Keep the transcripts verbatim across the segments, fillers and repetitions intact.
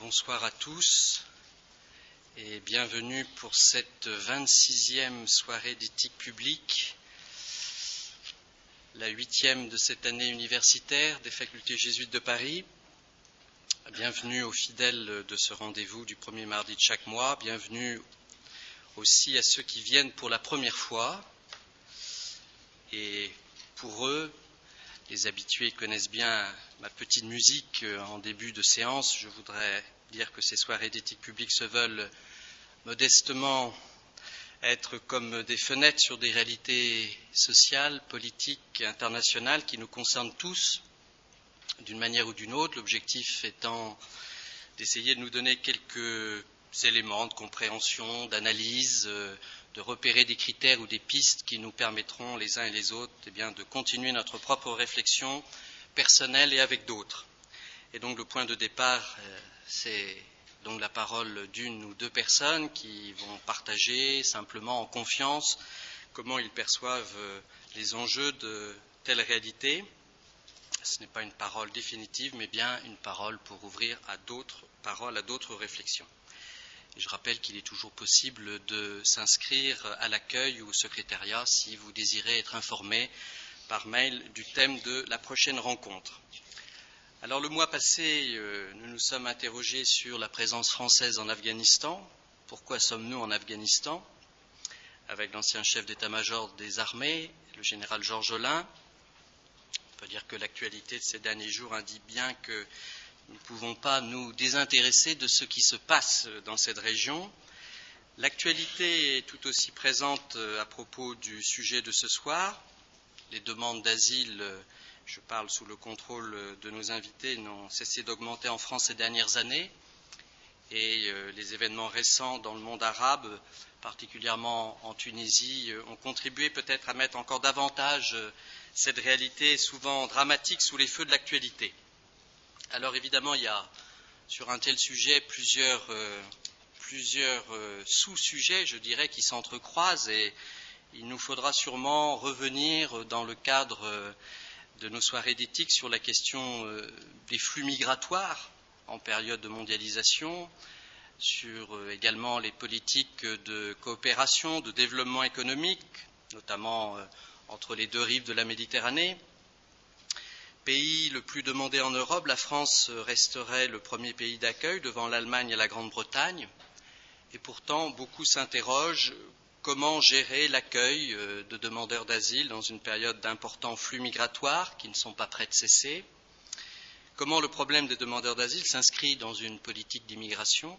Bonsoir à tous et bienvenue pour cette vingt-sixième soirée d'éthique publique, la huitième de cette année universitaire des facultés jésuites de Paris. Bienvenue aux fidèles de ce rendez-vous du premier mardi de chaque mois. Bienvenue aussi à ceux qui viennent pour la première fois. Et pour eux, les habitués connaissent bien ma petite musique en début de séance. Je voudrais dire que ces soirées d'éthique publique se veulent modestement être comme des fenêtres sur des réalités sociales, politiques, internationales qui nous concernent tous, d'une manière ou d'une autre. L'objectif étant d'essayer de nous donner quelques éléments de compréhension, d'analyse, de repérer des critères ou des pistes qui nous permettront les uns et les autres eh bien, de continuer notre propre réflexion personnelle et avec d'autres. Et donc le point de départ, c'est donc la parole d'une ou deux personnes qui vont partager simplement en confiance comment ils perçoivent les enjeux de telle réalité. Ce n'est pas une parole définitive, mais bien une parole pour ouvrir à d'autres paroles, à d'autres réflexions. Et je rappelle qu'il est toujours possible de s'inscrire à l'accueil ou au secrétariat si vous désirez être informé par mail du thème de la prochaine rencontre. Alors le mois passé, euh, nous nous sommes interrogés sur la présence française en Afghanistan. Pourquoi sommes-nous en Afghanistan? Avec l'ancien chef d'état-major des armées, le général Georges Olain. On peut dire que l'actualité de ces derniers jours indique bien que nous ne pouvons pas nous désintéresser de ce qui se passe dans cette région. L'actualité est tout aussi présente à propos du sujet de ce soir. Les demandes d'asile, je parle sous le contrôle de nos invités, n'ont cessé d'augmenter en France ces dernières années. Et les événements récents dans le monde arabe, particulièrement en Tunisie, ont contribué peut-être à mettre encore davantage cette réalité souvent dramatique sous les feux de l'actualité. Alors évidemment, il y a sur un tel sujet plusieurs, euh, plusieurs euh, sous-sujets, je dirais, qui s'entrecroisent et il nous faudra sûrement revenir dans le cadre euh, de nos soirées d'éthique sur la question euh, des flux migratoires en période de mondialisation, sur euh, également les politiques de coopération, de développement économique, notamment euh, entre les deux rives de la Méditerranée. Pays le plus demandé en Europe, la France resterait le premier pays d'accueil devant l'Allemagne et la Grande-Bretagne. Et pourtant, beaucoup s'interrogent comment gérer l'accueil de demandeurs d'asile dans une période d'importants flux migratoires qui ne sont pas prêts de cesser. Comment le problème des demandeurs d'asile s'inscrit dans une politique d'immigration.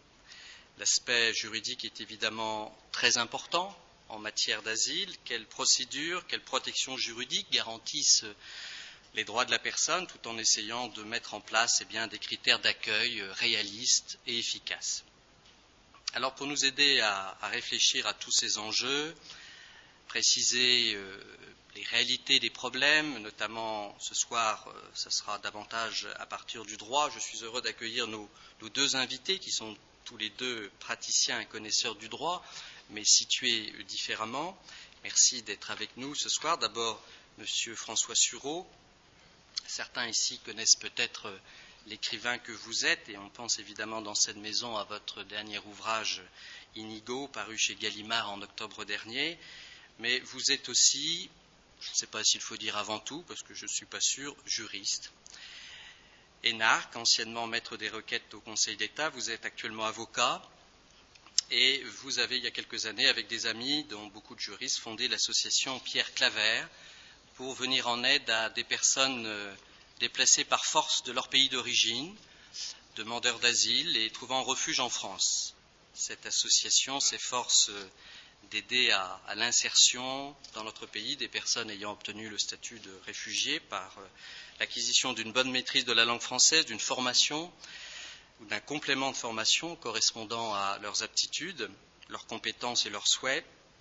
L'aspect juridique est évidemment très important en matière d'asile. Quelles procédures, quelles protections juridiques garantissent les droits de la personne, tout en essayant de mettre en place eh bien, des critères d'accueil réalistes et efficaces. Alors pour nous aider à, à réfléchir à tous ces enjeux, préciser euh, les réalités des problèmes, notamment ce soir, euh, ça sera davantage à partir du droit, je suis heureux d'accueillir nos, nos deux invités qui sont tous les deux praticiens et connaisseurs du droit, mais situés différemment. Merci d'être avec nous ce soir. D'abord, Monsieur François Sureau. Certains ici connaissent peut-être l'écrivain que vous êtes, et on pense évidemment dans cette maison à votre dernier ouvrage Inigo, paru chez Gallimard en octobre dernier, mais vous êtes aussi, je ne sais pas s'il faut dire avant tout, parce que je ne suis pas sûr, juriste. Énarque, anciennement maître des requêtes au Conseil d'État, vous êtes actuellement avocat, et vous avez, il y a quelques années, avec des amis, dont beaucoup de juristes, fondé l'association Pierre Claver, pour venir en aide à des personnes déplacées par force de leur pays d'origine, demandeurs d'asile et trouvant refuge en France. Cette association s'efforce d'aider à, à l'insertion dans notre pays des personnes ayant obtenu le statut de réfugié par l'acquisition d'une bonne maîtrise de la langue française, d'une formation ou d'un complément de formation correspondant à leurs aptitudes, leurs compétences et leurs souhaits,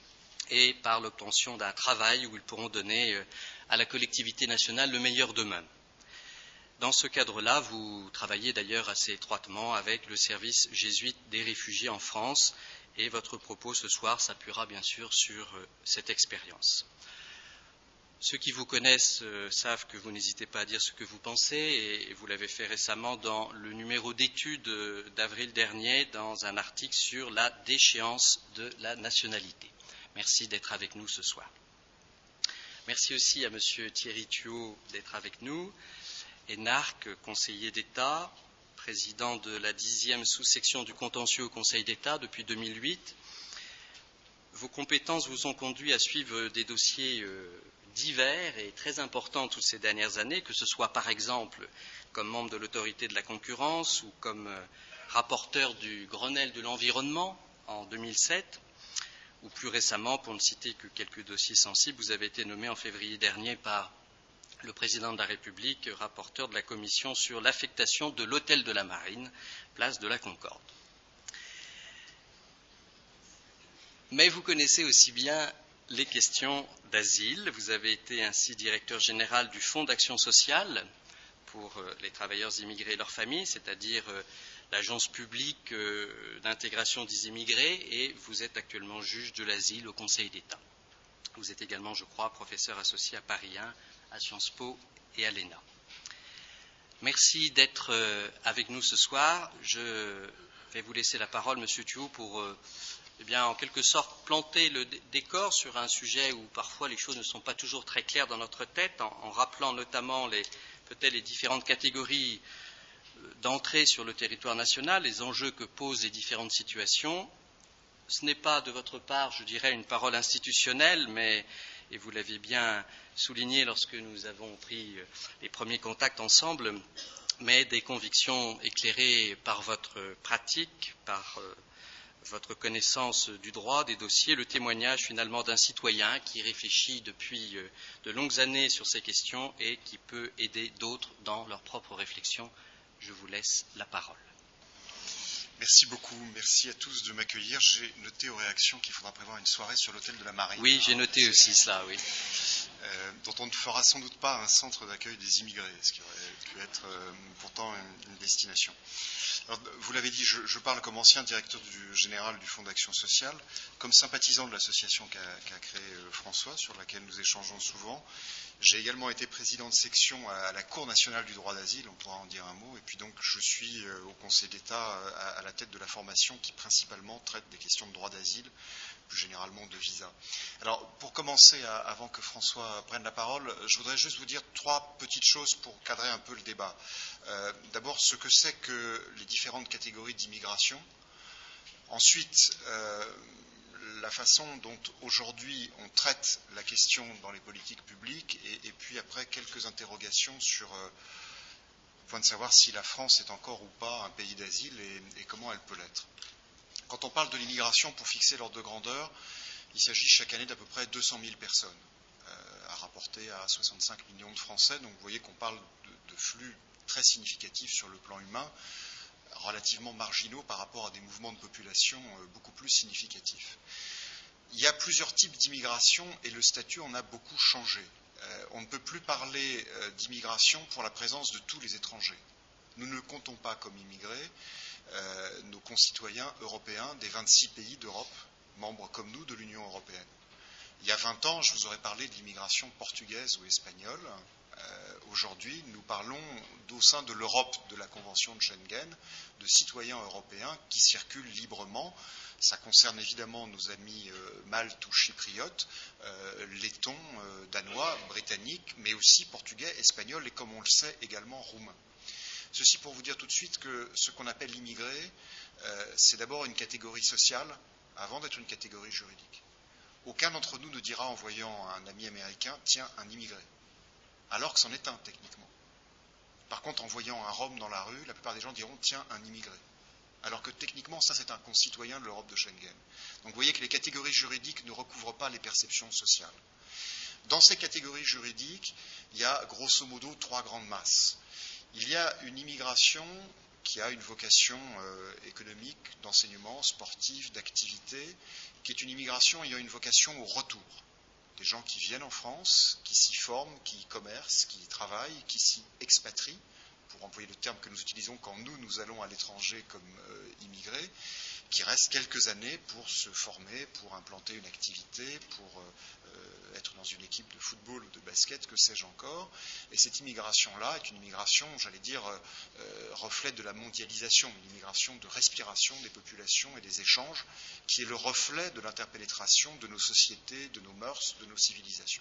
et par l'obtention d'un travail où ils pourront donner à la collectivité nationale le meilleur d'eux-mêmes. Dans ce cadre-là, vous travaillez d'ailleurs assez étroitement avec le service jésuite des réfugiés en France, et votre propos ce soir s'appuiera bien sûr sur cette expérience. Ceux qui vous connaissent euh, savent que vous n'hésitez pas à dire ce que vous pensez, et, et vous l'avez fait récemment dans le numéro d'études euh, d'avril dernier, dans un article sur la déchéance de la nationalité. Merci d'être avec nous ce soir. Merci aussi à M. Thierry Thuot d'être avec nous, énarque, conseiller d'État, président de la dixième sous-section du contentieux au Conseil d'État depuis deux mille huit. Vos compétences vous ont conduit à suivre des dossiers euh, divers et très importants toutes ces dernières années, que ce soit par exemple comme membre de l'autorité de la concurrence ou comme euh, rapporteur du Grenelle de l'environnement en deux mille sept, ou plus récemment, pour ne citer que quelques dossiers sensibles, vous avez été nommé en février dernier par le président de la République, rapporteur de la commission sur l'affectation de l'hôtel de la Marine, place de la Concorde. Mais vous connaissez aussi bien les questions d'asile. Vous avez été ainsi directeur général du Fonds d'action sociale pour les travailleurs immigrés et leurs familles, c'est-à-dire l'agence publique d'intégration des immigrés, et vous êtes actuellement juge de l'asile au Conseil d'État. Vous êtes également, je crois, professeur associé à Paris un, à Sciences Po et à l'E N A. Merci d'être avec nous ce soir. Je vais vous laisser la parole, Monsieur Thuot, pour eh bien, en quelque sorte, planter le décor sur un sujet où parfois les choses ne sont pas toujours très claires dans notre tête, en, en rappelant notamment les, peut-être les différentes catégories d'entrée sur le territoire national, les enjeux que posent les différentes situations. Ce n'est pas de votre part, je dirais, une parole institutionnelle, mais, et vous l'avez bien souligné lorsque nous avons pris les premiers contacts ensemble, mais des convictions éclairées par votre pratique, par euh, votre connaissance du droit, des dossiers, le témoignage finalement d'un citoyen qui réfléchit depuis de longues années sur ces questions et qui peut aider d'autres dans leur propre réflexion. Je vous laisse la parole. Merci beaucoup. Merci à tous de m'accueillir. J'ai noté aux réactions qu'il faudra prévoir une soirée sur l'hôtel de la Marine. Oui, j'ai noté aussi cela, oui. Euh, dont on ne fera sans doute pas un centre d'accueil des immigrés, ce qui aurait pu être euh, pourtant une, une destination. Alors, vous l'avez dit, je, je parle comme ancien directeur du, général du Fonds d'action sociale, comme sympathisant de l'association qu'a, qu'a créée euh, François, sur laquelle nous échangeons souvent. J'ai également été président de section à, à la Cour nationale du droit d'asile, on pourra en dire un mot, et puis donc je suis euh, au Conseil d'État euh, à, à la tête de la formation qui principalement traite des questions de droit d'asile, plus généralement de visa. Alors, pour commencer, à, avant que François prenne la parole, je voudrais juste vous dire trois petites choses pour cadrer un peu le débat. Euh, d'abord, ce que c'est que les différentes catégories d'immigration. Ensuite, euh, la façon dont aujourd'hui on traite la question dans les politiques publiques, et, et puis après quelques interrogations sur euh, le point de savoir si la France est encore ou pas un pays d'asile et, et comment elle peut l'être. Quand on parle de l'immigration, pour fixer l'ordre de grandeur, il s'agit chaque année d'à peu près deux cent mille personnes, euh, à rapporter à soixante-cinq millions de Français. Donc vous voyez qu'on parle de, de flux très significatifs sur le plan humain, relativement marginaux par rapport à des mouvements de population euh, beaucoup plus significatifs. Il y a plusieurs types d'immigration et le statut en a beaucoup changé. Euh, on ne peut plus parler euh, d'immigration pour la présence de tous les étrangers. Nous ne comptons pas comme immigrés Euh, nos concitoyens européens des vingt-six pays d'Europe, membres comme nous de l'Union européenne. Il y a vingt ans, je vous aurais parlé de l'immigration portugaise ou espagnole. Euh, aujourd'hui, nous parlons au sein de l'Europe de la Convention de Schengen, de citoyens européens qui circulent librement. Ça concerne évidemment nos amis euh, maltes ou chypriotes, euh, lettons, euh, danois, britanniques, mais aussi portugais, espagnols et, comme on le sait, également roumains. Ceci pour vous dire tout de suite que ce qu'on appelle l'immigré, euh, c'est d'abord une catégorie sociale avant d'être une catégorie juridique. Aucun d'entre nous ne dira en voyant un ami américain, tiens, un immigré, alors que c'en est un techniquement. Par contre, en voyant un Rom dans la rue, la plupart des gens diront, tiens, un immigré, alors que techniquement, ça c'est un concitoyen de l'Europe de Schengen. Donc vous voyez que les catégories juridiques ne recouvrent pas les perceptions sociales. Dans ces catégories juridiques, il y a grosso modo trois grandes masses. Il y a une immigration qui a une vocation euh, économique, d'enseignement, sportive, d'activité, qui est une immigration ayant une vocation au retour. Des gens qui viennent en France, qui s'y forment, qui y commercent, qui y travaillent, qui s'y expatrient, pour employer le terme que nous utilisons quand nous, nous allons à l'étranger comme euh, immigrés, qui restent quelques années pour se former, pour implanter une activité, pour euh, être dans une équipe de football ou de basket, que sais-je encore. Et cette immigration-là est une immigration, j'allais dire, euh, reflet de la mondialisation, une immigration de respiration des populations et des échanges, qui est le reflet de l'interpénétration de nos sociétés, de nos mœurs, de nos civilisations.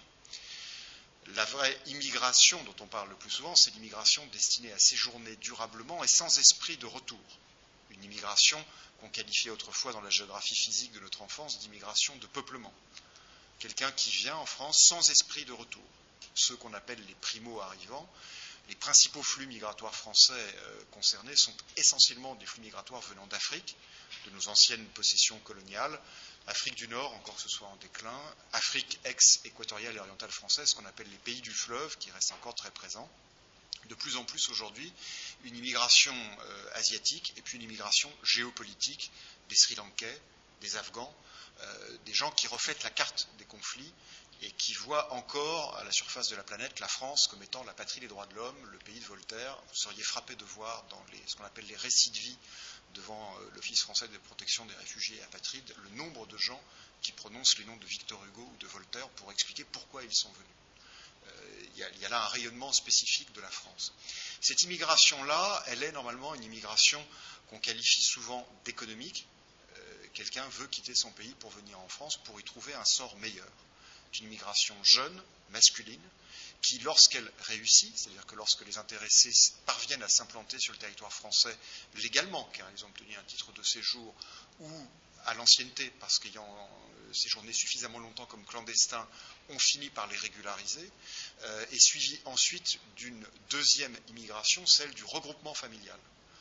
La vraie immigration dont on parle le plus souvent, c'est l'immigration destinée à séjourner durablement et sans esprit de retour. Une immigration qu'on qualifiait autrefois dans la géographie physique de notre enfance d'immigration de peuplement. Quelqu'un qui vient en France sans esprit de retour. Ceux qu'on appelle les primo-arrivants. Les principaux flux migratoires français euh, concernés sont essentiellement des flux migratoires venant d'Afrique, de nos anciennes possessions coloniales, Afrique du Nord, encore que ce soit en déclin, Afrique ex-équatoriale et orientale française, ce qu'on appelle les pays du fleuve, qui restent encore très présents. De plus en plus aujourd'hui, une immigration euh, asiatique et puis une immigration géopolitique des Sri Lankais, des Afghans, euh, des gens qui reflètent la carte des conflits et qui voient encore à la surface de la planète la France comme étant la patrie des droits de l'homme, le pays de Voltaire. Vous seriez frappé de voir dans les, ce qu'on appelle les récits de vie devant euh, l'Office français de protection des réfugiés et apatrides, le nombre de gens qui prononcent les noms de Victor Hugo ou de Voltaire pour expliquer pourquoi ils sont venus. Il y, a, il y a là un rayonnement spécifique de la France. Cette immigration-là, elle est normalement une immigration qu'on qualifie souvent d'économique. Euh, quelqu'un veut quitter son pays pour venir en France pour y trouver un sort meilleur. C'est une immigration jeune, masculine, qui, lorsqu'elle réussit, c'est-à-dire que lorsque les intéressés parviennent à s'implanter sur le territoire français légalement, car ils ont obtenu un titre de séjour, ou à l'ancienneté, parce qu'ayant séjourné suffisamment longtemps comme clandestins, on finit par les régulariser, euh, et suivi ensuite d'une deuxième immigration, celle du regroupement familial.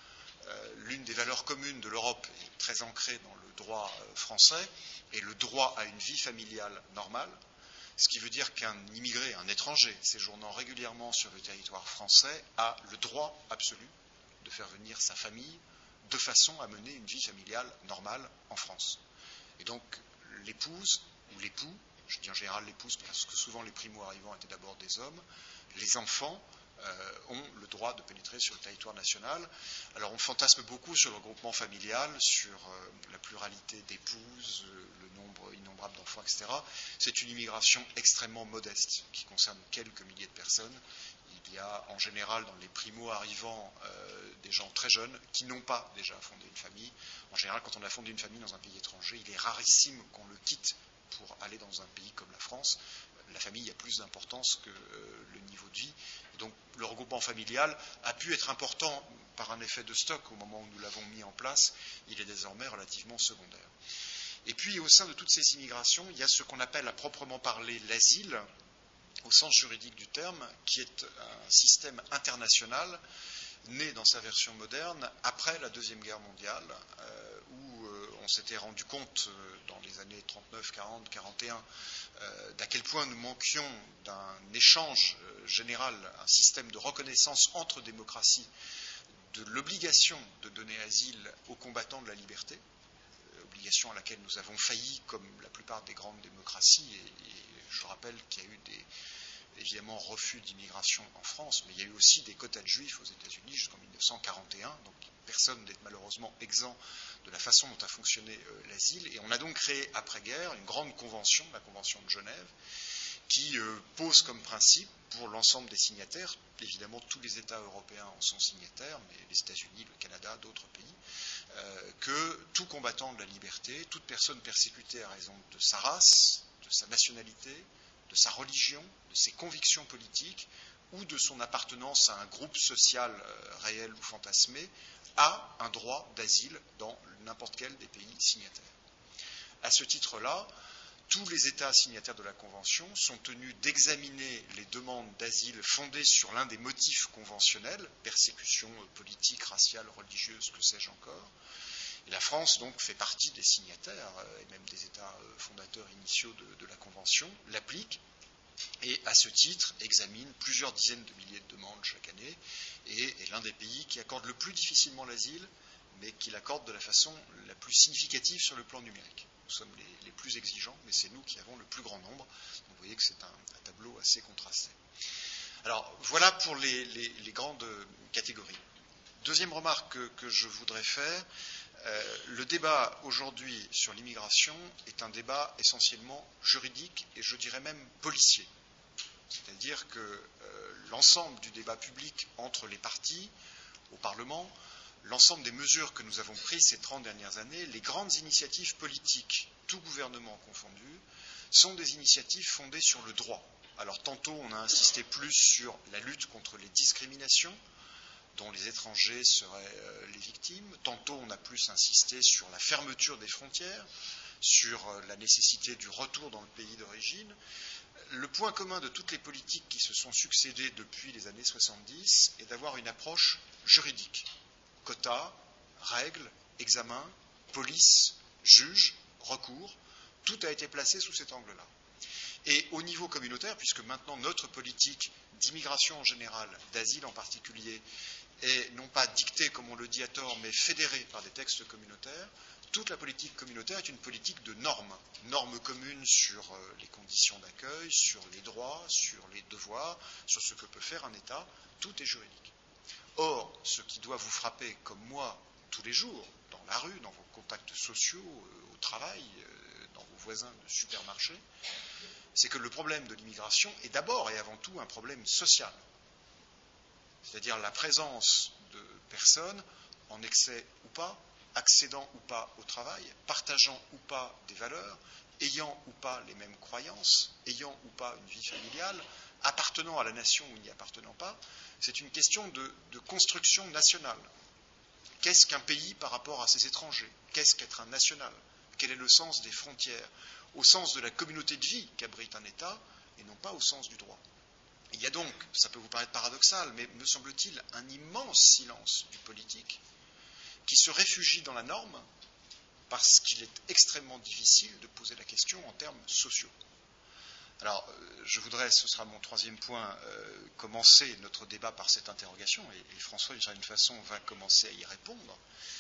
Euh, l'une des valeurs communes de l'Europe est très ancrée dans le droit euh, français, et le droit à une vie familiale normale, ce qui veut dire qu'un immigré, un étranger, séjournant régulièrement sur le territoire français, a le droit absolu de faire venir sa famille de façon à mener une vie familiale normale en France. Et donc, l'épouse ou l'époux, je dis en général l'épouse parce que souvent les primo-arrivants étaient d'abord des hommes, les enfants euh, ont le droit de pénétrer sur le territoire national. Alors on fantasme beaucoup sur le regroupement familial, sur euh, la pluralité d'épouses, euh, le nombre innombrable d'enfants, et cetera. C'est une immigration extrêmement modeste qui concerne quelques milliers de personnes. Il y a en général dans les primo-arrivants euh, des gens très jeunes qui n'ont pas déjà fondé une famille. En général, quand on a fondé une famille dans un pays étranger, il est rarissime qu'on le quitte pour aller dans un pays comme la France. La famille a plus d'importance que euh, le niveau de vie. Et donc le regroupement familial a pu être important par un effet de stock au moment où nous l'avons mis en place. Il est désormais relativement secondaire. Et puis au sein de toutes ces immigrations, il y a ce qu'on appelle à proprement parler l'asile, au sens juridique du terme, qui est un système international né dans sa version moderne après la Deuxième Guerre mondiale, euh, où euh, on s'était rendu compte euh, dans les années trente-neuf, quarante, quarante et un euh, d'à quel point nous manquions d'un échange euh, général, un système de reconnaissance entre démocraties, de l'obligation de donner asile aux combattants de la liberté, euh, obligation à laquelle nous avons failli comme la plupart des grandes démocraties, et, et je rappelle qu'il y a eu des évidemment refus d'immigration en France, mais il y a eu aussi des quotas de juifs aux États-Unis jusqu'en mille neuf cent quarante et un, donc personne n'est malheureusement exempt de la façon dont a fonctionné euh, l'asile, et on a donc créé après-guerre une grande convention, la Convention de Genève, qui euh, pose comme principe pour l'ensemble des signataires, évidemment tous les États européens en sont signataires, mais les États-Unis, le Canada, d'autres pays, euh, que tout combattant de la liberté, toute personne persécutée à raison de sa race, de sa nationalité, de sa religion, de ses convictions politiques ou de son appartenance à un groupe social euh, réel ou fantasmé, a un droit d'asile dans n'importe quel des pays signataires. À ce titre-là, tous les États signataires de la Convention sont tenus d'examiner les demandes d'asile fondées sur l'un des motifs conventionnels, persécution politique, raciale, religieuse, que sais-je encore. Et la France, donc, fait partie des signataires, euh, et même des États euh, fondateurs initiaux de, de la Convention, l'applique, et à ce titre examine plusieurs dizaines de milliers de demandes chaque année, et est l'un des pays qui accorde le plus difficilement l'asile, mais qui l'accorde de la façon la plus significative sur le plan numérique. Nous sommes les, les plus exigeants, mais c'est nous qui avons le plus grand nombre. Donc vous voyez que c'est un, un tableau assez contrasté. Alors, voilà pour les, les, les grandes catégories. Deuxième remarque que, que je voudrais faire, Euh, le débat aujourd'hui sur l'immigration est un débat essentiellement juridique et je dirais même policier. C'est-à-dire que euh, l'ensemble du débat public entre les partis au Parlement, l'ensemble des mesures que nous avons prises ces trente dernières années, les grandes initiatives politiques, tout gouvernement confondu, sont des initiatives fondées sur le droit. Alors tantôt on a insisté plus sur la lutte contre les discriminations, dont les étrangers seraient euh, les victimes. Tantôt, on a plus insisté sur la fermeture des frontières, sur euh, la nécessité du retour dans le pays d'origine. Le point commun de toutes les politiques qui se sont succédées depuis les années soixante-dix est d'avoir une approche juridique. Quotas, règles, examens, police, juge, recours, tout a été placé sous cet angle-là. Et au niveau communautaire, puisque maintenant notre politique d'immigration en général, d'asile en particulier, est non pas dictée, comme on le dit à tort, mais fédérée par des textes communautaires, toute la politique communautaire est une politique de normes. Normes communes sur les conditions d'accueil, sur les droits, sur les devoirs, sur ce que peut faire un État, tout est juridique. Or, ce qui doit vous frapper, comme moi, tous les jours, dans la rue, dans vos contacts sociaux, au travail, dans vos voisins de supermarché, c'est que le problème de l'immigration est d'abord et avant tout un problème social. C'est-à-dire la présence de personnes, en excès ou pas, accédant ou pas au travail, partageant ou pas des valeurs, ayant ou pas les mêmes croyances, ayant ou pas une vie familiale, appartenant à la nation ou n'y appartenant pas, c'est une question de, de construction nationale. Qu'est-ce qu'un pays par rapport à ses étrangers? Qu'est-ce qu'être un national? Quel est le sens des frontières? Au sens de la communauté de vie qu'abrite un État, et non pas au sens du droit. Il y a donc, ça peut vous paraître paradoxal, mais me semble-t-il, un immense silence du politique qui se réfugie dans la norme parce qu'il est extrêmement difficile de poser la question en termes sociaux. Alors, je voudrais, ce sera mon troisième point, euh, commencer notre débat par cette interrogation, et, et François, d'une certaine façon, va commencer à y répondre.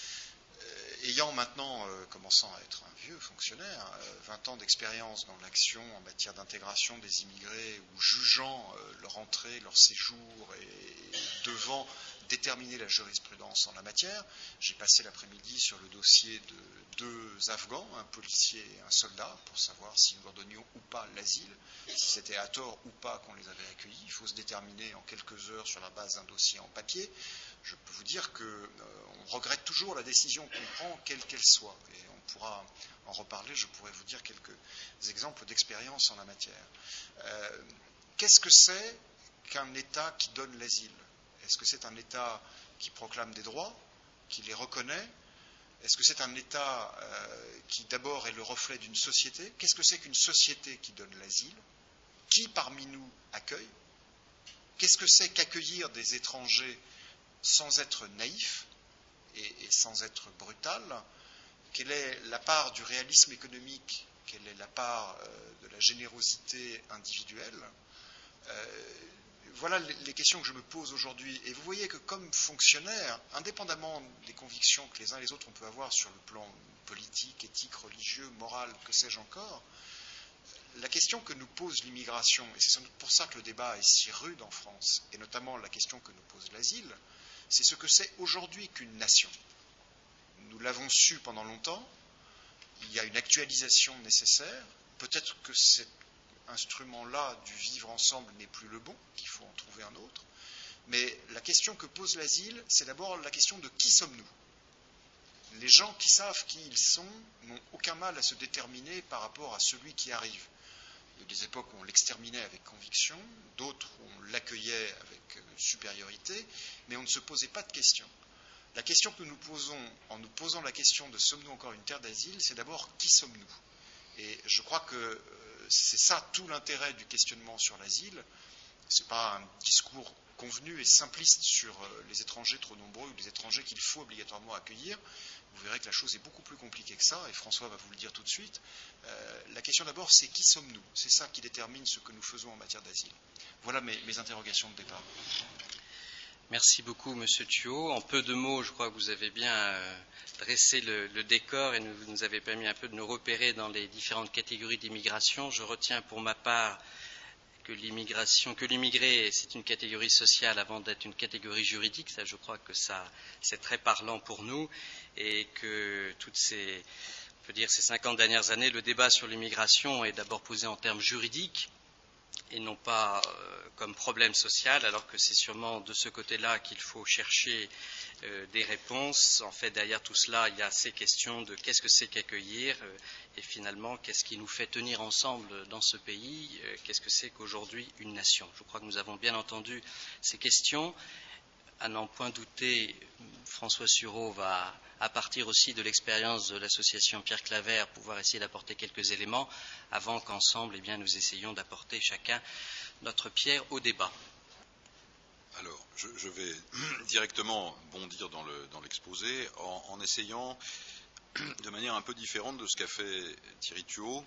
Euh, ayant maintenant, euh, commençant à être un vieux fonctionnaire, euh, vingt ans d'expérience dans l'action en matière d'intégration des immigrés, ou jugeant euh, leur entrée, leur séjour, et, et devant déterminer la jurisprudence en la matière, j'ai passé l'après-midi sur le dossier de deux Afghans, un policier et un soldat, pour savoir si nous leur donnions ou pas l'asile, si c'était à tort ou pas qu'on les avait accueillis. Il faut se déterminer en quelques heures sur la base d'un dossier en papier. Je peux vous dire qu'on euh, regrette toujours la décision qu'on prend, quelle qu'elle soit. Et on pourra en reparler, je pourrais vous dire quelques exemples d'expérience en la matière. Euh, qu'est-ce que c'est qu'un État qui donne l'asile? Est-ce que c'est un État qui proclame des droits, qui les reconnaît? Est-ce que c'est un État euh, qui d'abord est le reflet d'une société? Qu'est-ce que c'est qu'une société qui donne l'asile? Qui parmi nous accueille? Qu'est-ce que c'est qu'accueillir des étrangers sans être naïf et, et sans être brutal? Quelle est la part du réalisme économique? Quelle est la part euh, de la générosité individuelle? euh, Voilà les questions que je me pose aujourd'hui. Et vous voyez que comme fonctionnaire, indépendamment des convictions que les uns et les autres on peut avoir sur le plan politique, éthique, religieux, moral, que sais-je encore, la question que nous pose l'immigration, et c'est sans doute pour ça que le débat est si rude en France, et notamment la question que nous pose l'asile, c'est ce que c'est aujourd'hui qu'une nation. Nous l'avons su pendant longtemps, il y a une actualisation nécessaire, peut-être que cet instrument-là du vivre ensemble n'est plus le bon, qu'il faut en trouver un autre, mais la question que pose l'asile, c'est d'abord la question de qui sommes-nous? Les gens qui savent qui ils sont n'ont aucun mal à se déterminer par rapport à celui qui arrive. Il y a des époques où on l'exterminait avec conviction, d'autres où on l'accueillait avec supériorité, mais on ne se posait pas de questions. La question que nous nous posons, en nous posant la question de sommes-nous encore une terre d'asile, c'est d'abord qui sommes-nous? Et je crois que c'est ça tout l'intérêt du questionnement sur l'asile. Ce n'est pas un discours convenu et simpliste sur les étrangers trop nombreux ou les étrangers qu'il faut obligatoirement accueillir. Vous verrez que la chose est beaucoup plus compliquée que ça, et François va vous le dire tout de suite. Euh, la question d'abord, c'est qui sommes-nous? C'est ça qui détermine ce que nous faisons en matière d'asile. Voilà mes, mes interrogations de départ. Merci beaucoup, Monsieur Thuot. En peu de mots, je crois que vous avez bien euh, dressé le, le décor et nous, vous nous avez permis un peu de nous repérer dans les différentes catégories d'immigration. Je retiens pour ma part que l'immigration, que l'immigré, c'est une catégorie sociale avant d'être une catégorie juridique. Ça, je crois que ça, c'est très parlant pour nous, et que toutes ces, on peut dire, ces cinquante dernières années, le débat sur l'immigration est d'abord posé en termes juridiques et non pas euh, comme problème social, alors que c'est sûrement de ce côté-là qu'il faut chercher euh, des réponses. En fait, derrière tout cela, il y a ces questions de qu'est-ce que c'est qu'accueillir euh, et finalement, qu'est-ce qui nous fait tenir ensemble dans ce pays, euh, qu'est-ce que c'est qu'aujourd'hui une nation. Je crois que nous avons bien entendu ces questions. À n'en point douter, François Sureau va, à partir aussi de l'expérience de l'association Pierre Claver, pouvoir essayer d'apporter quelques éléments avant qu'ensemble, eh bien, nous essayions d'apporter chacun notre pierre au débat. Alors, je, je vais directement bondir dans, le, dans l'exposé en, en essayant, de manière un peu différente de ce qu'a fait Thierry Tuot,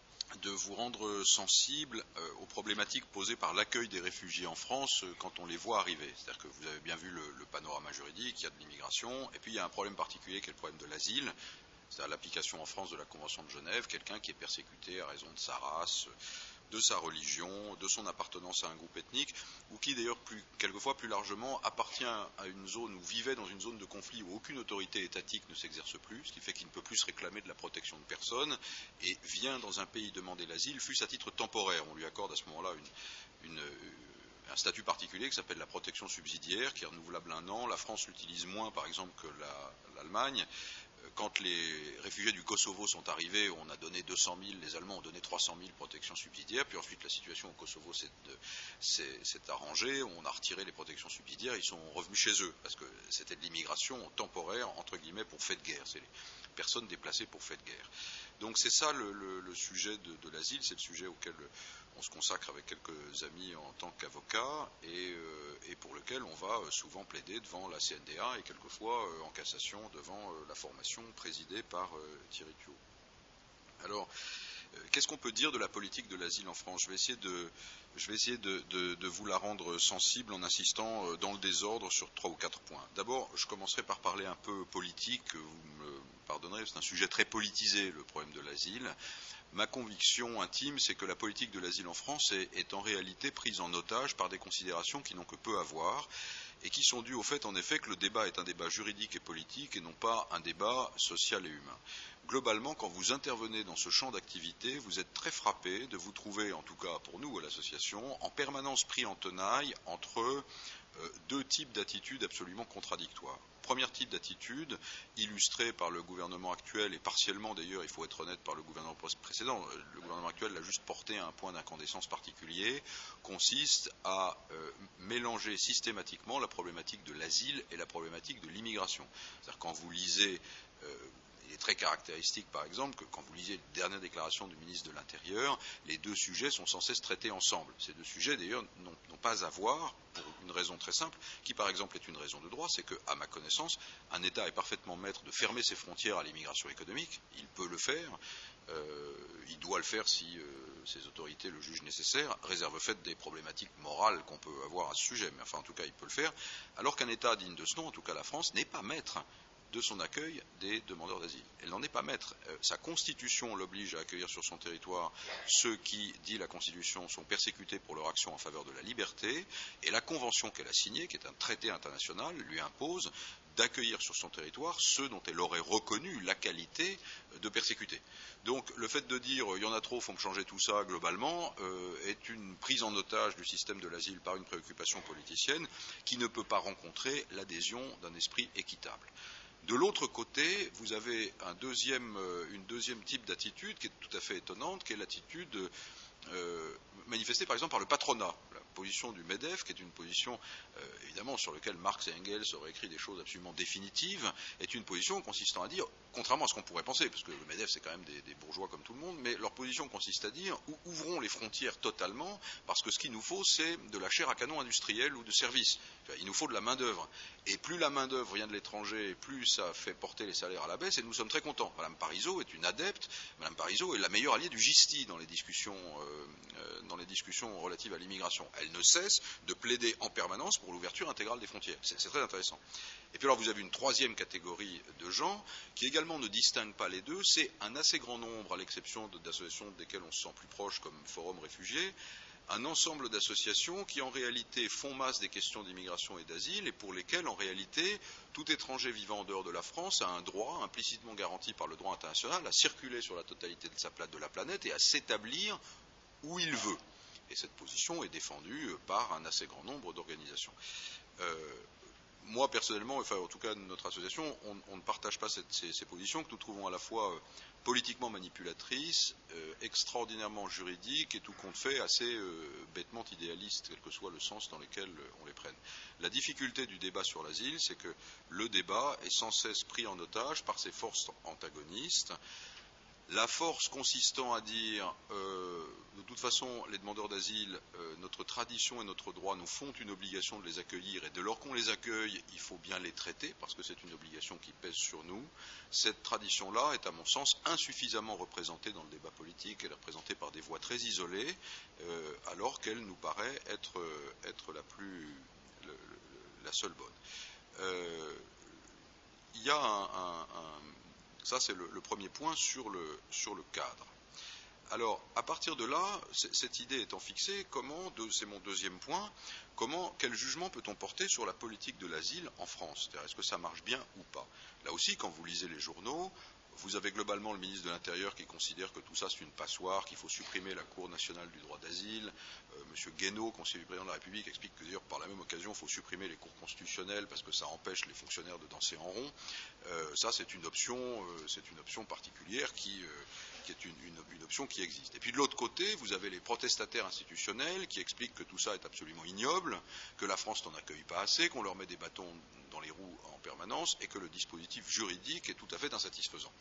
de vous rendre sensible euh, aux problématiques posées par l'accueil des réfugiés en France euh, quand on les voit arriver. C'est-à-dire que vous avez bien vu le, le panorama juridique, il y a de l'immigration, et puis il y a un problème particulier qui est le problème de l'asile, c'est-à-dire l'application en France de la Convention de Genève, quelqu'un qui est persécuté à raison de sa race, de sa religion, de son appartenance à un groupe ethnique, ou qui d'ailleurs plus, quelquefois plus largement appartient à une zone ou vivait dans une zone de conflit où aucune autorité étatique ne s'exerce plus, ce qui fait qu'il ne peut plus se réclamer de la protection de personne, et vient dans un pays demander l'asile, fût-ce à titre temporaire. On lui accorde à ce moment-là une, une, un statut particulier qui s'appelle la protection subsidiaire, qui est renouvelable un an. La France l'utilise moins, par exemple, que la, l'Allemagne. Quand les réfugiés du Kosovo sont arrivés, on a donné deux cent mille, les Allemands ont donné trois cent mille protections subsidiaires, puis ensuite la situation au Kosovo s'est, s'est, s'est arrangée, on a retiré les protections subsidiaires, ils sont revenus chez eux, parce que c'était de l'immigration temporaire, entre guillemets, pour fait de guerre, c'est les personnes déplacées pour fait de guerre. Donc c'est ça le, le, le sujet de, de l'asile, c'est le sujet auquel on se consacre avec quelques amis en tant qu'avocats et, euh, et pour lequel on va souvent plaider devant la C N D A et quelquefois euh, en cassation devant euh, la formation présidée par euh, Thierry Tuot. Alors, euh, qu'est-ce qu'on peut dire de la politique de l'asile en France ? Je vais essayer de, je vais essayer de, de, de vous la rendre sensible en insistant euh, dans le désordre sur trois ou quatre points. D'abord, je commencerai par parler un peu politique, vous me pardonnerez, c'est un sujet très politisé, le problème de l'asile. Ma conviction intime, c'est que la politique de l'asile en France est, est en réalité prise en otage par des considérations qui n'ont que peu à voir et qui sont dues au fait, en effet, que le débat est un débat juridique et politique et non pas un débat social et humain. Globalement, quand vous intervenez dans ce champ d'activité, vous êtes très frappé de vous trouver, en tout cas pour nous à l'association, en permanence pris en tenaille entre euh, deux types d'attitudes absolument contradictoires. Premier type d'attitude, illustré par le gouvernement actuel et partiellement d'ailleurs, il faut être honnête, par le gouvernement précédent, le gouvernement actuel l'a juste porté à un point d'incandescence particulier, consiste à euh, mélanger systématiquement la problématique de l'asile et la problématique de l'immigration. C'est-à-dire quand vous lisez, euh, il est très caractéristique par exemple que quand vous lisez les dernières déclarations du ministre de l'Intérieur, les deux sujets sont sans cesse traités ensemble. Ces deux sujets d'ailleurs n'ont, n'ont pas à voir, pour une raison très simple, qui par exemple est une raison de droit, c'est que, à ma connaissance, un État est parfaitement maître de fermer ses frontières à l'immigration économique, il peut le faire, euh, il doit le faire si euh, ses autorités le jugent nécessaire, réserve faite des problématiques morales qu'on peut avoir à ce sujet, mais enfin en tout cas il peut le faire, alors qu'un État digne de ce nom, en tout cas la France, n'est pas maître de son accueil des demandeurs d'asile. Elle n'en est pas maître. Euh, sa constitution l'oblige à accueillir sur son territoire ceux qui, dit la constitution, sont persécutés pour leur action en faveur de la liberté, et la convention qu'elle a signée, qui est un traité international, lui impose d'accueillir sur son territoire ceux dont elle aurait reconnu la qualité de persécutés. Donc le fait de dire il y en a trop, il faut me changer tout ça globalement, euh, est une prise en otage du système de l'asile par une préoccupation politicienne qui ne peut pas rencontrer l'adhésion d'un esprit équitable. De l'autre côté, vous avez un deuxième, une deuxième type d'attitude qui est tout à fait étonnante, qui est l'attitude euh, manifestée par exemple par le patronat. La position du MEDEF, qui est une position euh, évidemment sur laquelle Marx et Engels auraient écrit des choses absolument définitives, est une position consistant à dire, contrairement à ce qu'on pourrait penser, parce que le MEDEF c'est quand même des, des bourgeois comme tout le monde, mais leur position consiste à dire ouvrons les frontières totalement, parce que ce qu'il nous faut c'est de la chair à canon industrielle ou de service. Enfin, il nous faut de la main d'œuvre. Et plus la main d'œuvre vient de l'étranger, plus ça fait porter les salaires à la baisse, et nous sommes très contents. Madame Parizeau est une adepte, Madame Parizeau est la meilleure alliée du Gisti dans les discussions, euh, euh, dans les discussions relatives à l'immigration. Elle ne cesse de plaider en permanence pour l'ouverture intégrale des frontières. C'est, c'est très intéressant. Et puis alors vous avez une troisième catégorie de gens qui également ne distinguent pas les deux. C'est un assez grand nombre, à l'exception de, d'associations desquelles on se sent plus proche, comme Forum Réfugiés, un ensemble d'associations qui en réalité font masse des questions d'immigration et d'asile et pour lesquelles en réalité tout étranger vivant en dehors de la France a un droit implicitement garanti par le droit international à circuler sur la totalité de, sa, de la planète et à s'établir où il veut. Et cette position est défendue par un assez grand nombre d'organisations. Euh, moi personnellement, enfin en tout cas notre association, on, on ne partage pas cette, ces, ces positions que nous trouvons à la fois euh, politiquement manipulatrices, euh, extraordinairement juridiques et tout compte fait assez euh, bêtement idéalistes, quel que soit le sens dans lequel on les prenne. La difficulté du débat sur l'asile, c'est que le débat est sans cesse pris en otage par ces forces antagonistes. La force consistant à dire, euh, de toute façon, les demandeurs d'asile, euh, notre tradition et notre droit nous font une obligation de les accueillir, et dès lors qu'on les accueille, il faut bien les traiter, parce que c'est une obligation qui pèse sur nous. Cette tradition-là est, à mon sens, insuffisamment représentée dans le débat politique. Elle est représentée par des voix très isolées, euh, alors qu'elle nous paraît être, euh, être la, plus, le, le, la seule bonne. Euh, il y a un... un, un Ça, c'est le, le premier point sur le, sur le cadre. Alors, à partir de là, cette idée étant fixée, comment, c'est mon deuxième point, comment, quel jugement peut-on porter sur la politique de l'asile en France ? C'est-à-dire, est-ce que ça marche bien ou pas ? Là aussi, quand vous lisez les journaux, vous avez globalement le ministre de l'Intérieur qui considère que tout ça c'est une passoire, qu'il faut supprimer la Cour nationale du droit d'asile. Euh, Monsieur Guénaud, conseiller du président de la République, explique que d'ailleurs par la même occasion il faut supprimer les cours constitutionnelles parce que ça empêche les fonctionnaires de danser en rond. Euh, ça c'est une option, euh, c'est une option particulière qui, euh, qui est une, une, une option qui existe. Et puis de l'autre côté, vous avez les protestataires institutionnels qui expliquent que tout ça est absolument ignoble, que la France n'en accueille pas assez, qu'on leur met des bâtons dans les roues en permanence et que le dispositif juridique est tout à fait insatisfaisant.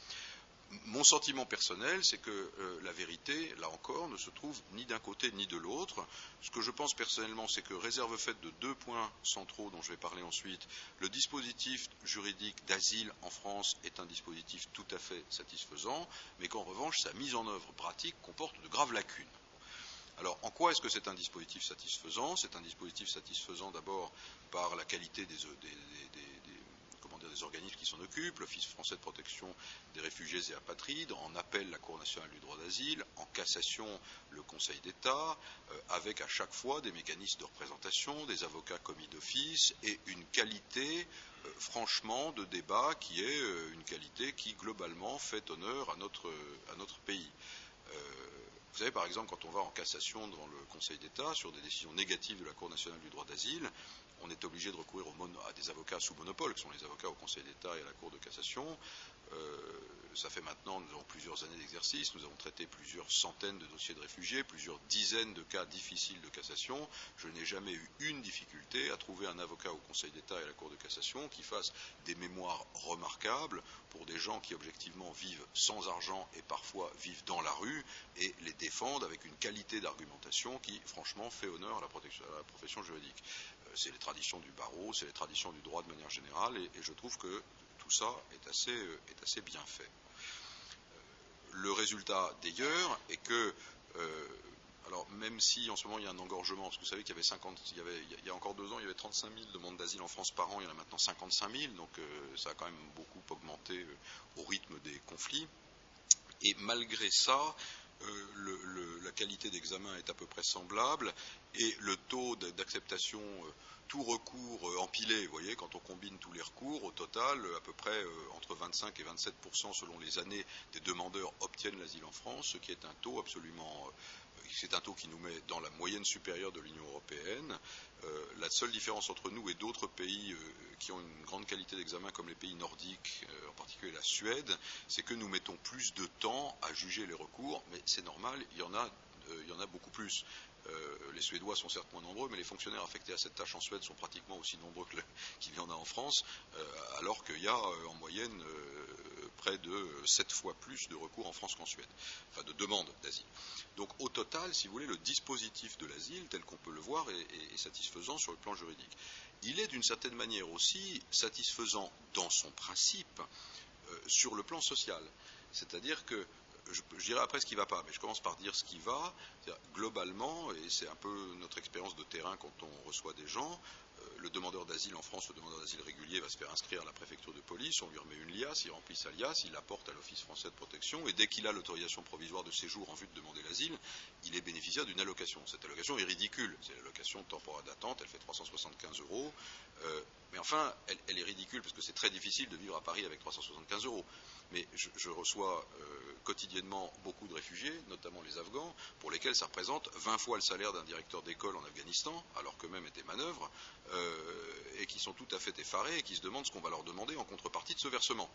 Mon sentiment personnel, c'est que euh, la vérité, là encore, ne se trouve ni d'un côté ni de l'autre. Ce que je pense personnellement, c'est que, réserve faite de deux points centraux dont je vais parler ensuite, le dispositif juridique d'asile en France est un dispositif tout à fait satisfaisant, mais qu'en revanche, sa mise en œuvre pratique comporte de graves lacunes. Alors, en quoi est-ce que c'est un dispositif satisfaisant ? C'est un dispositif satisfaisant d'abord par la qualité des, des, des, des, comment dire, des organismes qui s'en occupent, l'Office français de protection des réfugiés et apatrides, en appel la Cour nationale du droit d'asile, en cassation le Conseil d'État, euh, avec à chaque fois des mécanismes de représentation, des avocats commis d'office et une qualité euh, franchement de débat qui est euh, une qualité qui globalement fait honneur à notre, à notre pays. Euh, Vous savez, par exemple, quand on va en cassation devant le Conseil d'État sur des décisions négatives de la Cour nationale du droit d'asile, on est obligé de recourir au mono, à des avocats sous monopole, qui sont les avocats au Conseil d'État et à la Cour de cassation. Euh, ça fait maintenant, nous avons plusieurs années d'exercice, nous avons traité plusieurs centaines de dossiers de réfugiés, plusieurs dizaines de cas difficiles de cassation. Je n'ai jamais eu une difficulté à trouver un avocat au Conseil d'État et à la Cour de cassation qui fasse des mémoires remarquables pour des gens qui objectivement vivent sans argent et parfois vivent dans la rue et les défendent avec une qualité d'argumentation qui franchement fait honneur à la, protection, à la profession juridique. Euh, c'est les traditions du barreau, c'est les traditions du droit de manière générale et, et je trouve que tout ça est assez, est assez bien fait. Le résultat d'ailleurs est que, euh, alors même si en ce moment il y a un engorgement, parce que vous savez qu'il y avait cinquante, il y avait, il y a encore deux ans il y avait trente-cinq mille demandes d'asile en France par an, il y en a maintenant cinquante-cinq mille, donc euh, ça a quand même beaucoup augmenté euh, au rythme des conflits. Et malgré ça, euh, le, le, la qualité d'examen est à peu près semblable et le taux d'acceptation, euh, tout recours euh, empilé, vous voyez, quand on combine tous les recours, au total, euh, à peu près euh, entre vingt-cinq et vingt-sept pour cent selon les années des demandeurs obtiennent l'asile en France, ce qui est un taux absolument... Euh, c'est un taux qui nous met dans la moyenne supérieure de l'Union européenne. Euh, la seule différence entre nous et d'autres pays euh, qui ont une grande qualité d'examen, comme les pays nordiques, euh, en particulier la Suède, c'est que nous mettons plus de temps à juger les recours, mais c'est normal, il y en a, euh, il y en a beaucoup plus. Euh, les Suédois sont certes moins nombreux, mais les fonctionnaires affectés à cette tâche en Suède sont pratiquement aussi nombreux que le, qu'il y en a en France, euh, alors qu'il y a euh, en moyenne euh, près de sept fois plus de recours en France qu'en Suède, enfin de demandes d'asile. Donc au total, si vous voulez, le dispositif de l'asile, tel qu'on peut le voir, est, est, est satisfaisant sur le plan juridique. Il est d'une certaine manière aussi satisfaisant dans son principe euh, sur le plan social. C'est-à-dire que Je, je dirais après ce qui ne va pas, mais je commence par dire ce qui va. Globalement, et c'est un peu notre expérience de terrain quand on reçoit des gens, euh, le demandeur d'asile en France, le demandeur d'asile régulier, va se faire inscrire à la préfecture de police, on lui remet une liasse, il remplit sa liasse, il l'apporte à l'Office français de protection, et dès qu'il a l'autorisation provisoire de séjour en vue de demander l'asile, il est bénéficiaire d'une allocation. Cette allocation est ridicule, c'est l'allocation temporaire d'attente, elle fait trois cent soixante-quinze euros, euh, mais enfin, elle, elle est ridicule parce que c'est très difficile de vivre à Paris avec trois cent soixante-quinze euros. Mais je, je reçois euh, quotidiennement beaucoup de réfugiés, notamment les Afghans, pour lesquels ça représente vingt fois le salaire d'un directeur d'école en Afghanistan, alors qu'eux-mêmes étaient manœuvres, euh, et qui sont tout à fait effarés et qui se demandent ce qu'on va leur demander en contrepartie de ce versement.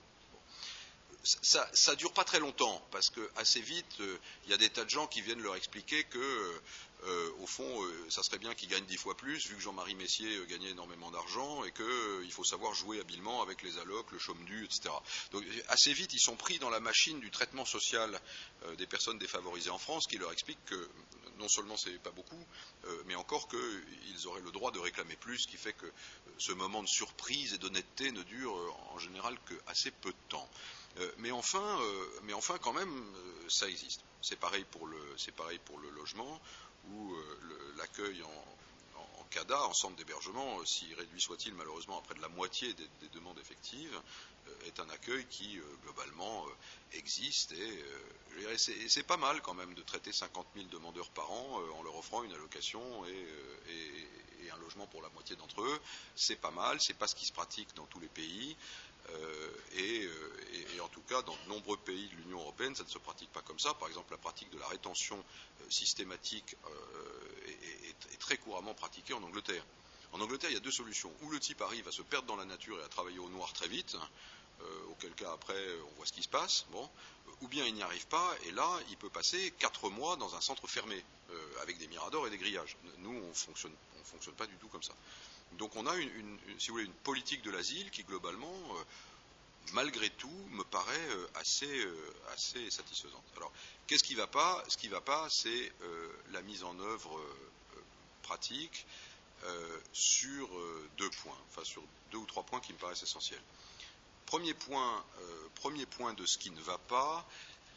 Ça, ça dure pas très longtemps, parce que assez vite, il euh, y a des tas de gens qui viennent leur expliquer que, euh, au fond, euh, ça serait bien qu'ils gagnent dix fois plus, vu que Jean-Marie Messier euh, gagnait énormément d'argent, et qu'il euh, faut savoir jouer habilement avec les allocs, le chôme dû, et cetera. Donc, assez vite, ils sont pris dans la machine du traitement social euh, des personnes défavorisées en France, qui leur explique que non seulement c'est pas beaucoup, euh, mais encore qu'ils auraient le droit de réclamer plus, ce qui fait que euh, ce moment de surprise et d'honnêteté ne dure euh, en général que assez peu de temps. Euh, mais, enfin, euh, mais enfin, quand même, euh, ça existe. C'est pareil pour le, c'est pareil pour le logement, où euh, le, l'accueil en, en, en CADA, en centre d'hébergement, euh, si réduit soit-il malheureusement à près de la moitié des, des demandes effectives, euh, est un accueil qui, euh, globalement, euh, existe. Et, euh, je dirais, c'est, c'est pas mal quand même de traiter cinquante mille demandeurs par an euh, en leur offrant une allocation et, euh, et, et un logement pour la moitié d'entre eux. C'est pas mal, c'est pas ce qui se pratique dans tous les pays. Euh, et, et, et en tout cas, dans de nombreux pays de l'Union européenne, ça ne se pratique pas comme ça. Par exemple, la pratique de la rétention euh, systématique euh, est, est, est très couramment pratiquée en Angleterre. En Angleterre, il y a deux solutions. Ou le type arrive à se perdre dans la nature et à travailler au noir très vite, euh, auquel cas après on voit ce qui se passe, bon. Ou bien il n'y arrive pas, et là, il peut passer quatre mois dans un centre fermé, euh, avec des miradors et des grillages. Nous, on ne fonctionne, on fonctionne pas du tout comme ça. Donc on a une, une, une, si vous voulez, une politique de l'asile qui, globalement, euh, malgré tout, me paraît euh, assez, euh, assez satisfaisante. Alors, qu'est-ce qui ne va pas ? Ce qui ne va pas, c'est euh, la mise en œuvre euh, pratique euh, sur euh, deux points, enfin sur deux ou trois points qui me paraissent essentiels. Premier point, euh, premier point de ce qui ne va pas,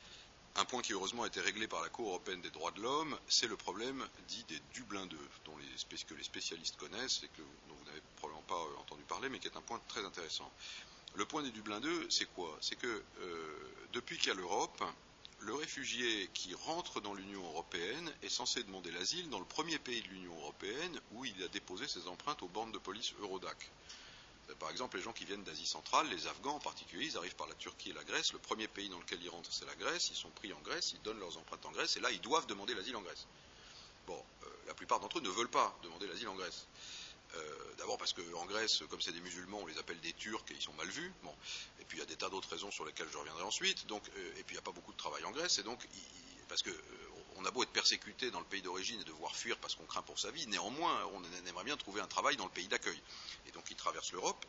un point qui heureusement a été réglé par la Cour européenne des droits de l'homme, c'est le problème dit des Dublin deux, dont les, que les spécialistes connaissent et que, dont vous n'avez probablement pas euh, entendu parler, mais qui est un point très intéressant. Le point des Dublin deux, c'est quoi ? C'est que euh, depuis qu'il y a l'Europe, le réfugié qui rentre dans l'Union européenne est censé demander l'asile dans le premier pays de l'Union européenne où il a déposé ses empreintes aux bornes de police Eurodac. Par exemple, les gens qui viennent d'Asie centrale, les Afghans en particulier, ils arrivent par la Turquie et la Grèce. Le premier pays dans lequel ils rentrent, c'est la Grèce. Ils sont pris en Grèce, ils donnent leurs empreintes en Grèce, et là, ils doivent demander l'asile en Grèce. Bon, euh, la plupart d'entre eux ne veulent pas demander l'asile en Grèce. Euh, d'abord parce qu'en Grèce, comme c'est des musulmans, on les appelle des Turcs et ils sont mal vus. Bon. Et puis il y a des tas d'autres raisons sur lesquelles je reviendrai ensuite. Donc, euh, et puis il n'y a pas beaucoup de travail en Grèce. Et donc, il, parce que euh, on a beau être persécuté dans le pays d'origine et devoir fuir parce qu'on craint pour sa vie, néanmoins, on aimerait bien trouver un travail dans le pays d'accueil. Et donc, ils traversent l'Europe.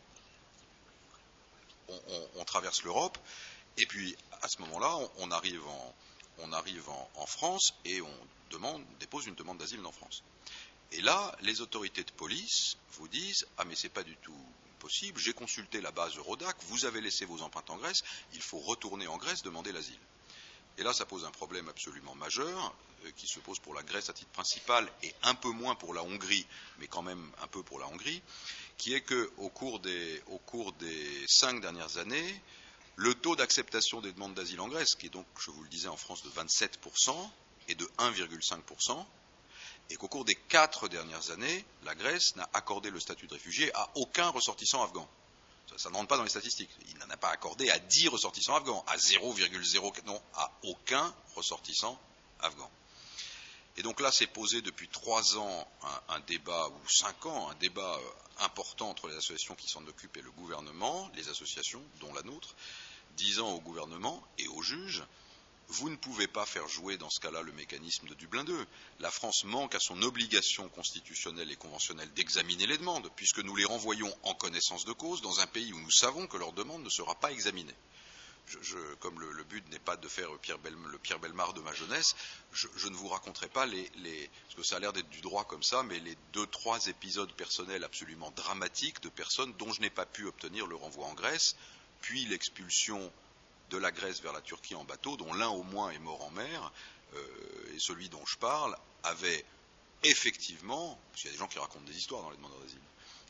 On, on, on traverse l'Europe, et puis à ce moment-là, on, on arrive, en, on arrive en, en France et on demande, dépose une demande d'asile en France. Et là, les autorités de police vous disent « Ah mais c'est pas du tout possible, j'ai consulté la base Eurodac, vous avez laissé vos empreintes en Grèce, il faut retourner en Grèce demander l'asile. » Et là, ça pose un problème absolument majeur, euh, qui se pose pour la Grèce à titre principal et un peu moins pour la Hongrie, mais quand même un peu pour la Hongrie, qui est qu'au cours des, au cours des cinq dernières années, le taux d'acceptation des demandes d'asile en Grèce, qui est donc, je vous le disais, en France de vingt-sept pour cent, est de un virgule cinq pour cent, et qu'au cours des quatre dernières années, la Grèce n'a accordé le statut de réfugié à aucun ressortissant afghan. Ça, ça ne rentre pas dans les statistiques. Il n'en a pas accordé à dix ressortissants afghans, à zéro virgule zéro quatre, non, à aucun ressortissant afghan. Et donc là, c'est posé depuis trois ans un, un débat, ou cinq ans, un débat euh, important entre les associations qui s'en occupent et le gouvernement, les associations, dont la nôtre, disant au gouvernement et aux juges, vous ne pouvez pas faire jouer dans ce cas-là le mécanisme de Dublin deux. La France manque à son obligation constitutionnelle et conventionnelle d'examiner les demandes, puisque nous les renvoyons en connaissance de cause dans un pays où nous savons que leur demande ne sera pas examinée. Je, je, comme le, le but n'est pas de faire Pierre Bel, le Pierre Bellemare de ma jeunesse, je, je ne vous raconterai pas les, les, parce que ça a l'air d'être du droit comme ça, mais les deux, trois épisodes personnels absolument dramatiques de personnes dont je n'ai pas pu obtenir le renvoi en Grèce, puis l'expulsion de la Grèce vers la Turquie en bateau, dont l'un au moins est mort en mer, euh, et celui dont je parle avait effectivement, parce qu'il y a des gens qui racontent des histoires dans les demandeurs d'asile,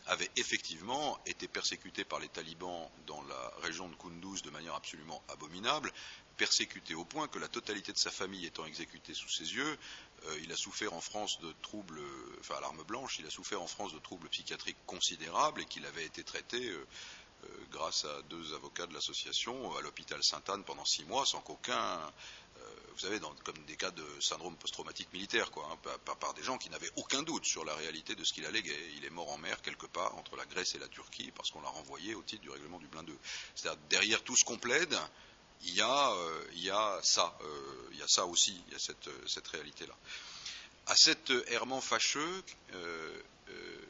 avait effectivement été persécuté par les talibans dans la région de Kunduz de manière absolument abominable, persécuté au point que la totalité de sa famille étant exécutée sous ses yeux, euh, il a souffert en France de troubles, enfin à l'arme blanche, il a souffert en France de troubles psychiatriques considérables et qu'il avait été traité euh, euh, grâce à deux avocats de l'association à l'hôpital Sainte-Anne pendant six mois sans qu'aucun, euh, vous savez, dans, comme des cas de syndrome post-traumatique militaire, quoi, hein, par, par des gens qui n'avaient aucun doute sur la réalité de ce qu'il alléguait. Il est mort en mer quelque part entre la Grèce et la Turquie parce qu'on l'a renvoyé au titre du règlement Dublin deux. C'est-à-dire derrière tout ce qu'on plaide, il y a, euh, il y a ça, euh, il y a ça aussi, il y a cette, cette réalité-là. À cet errement fâcheux, euh, euh,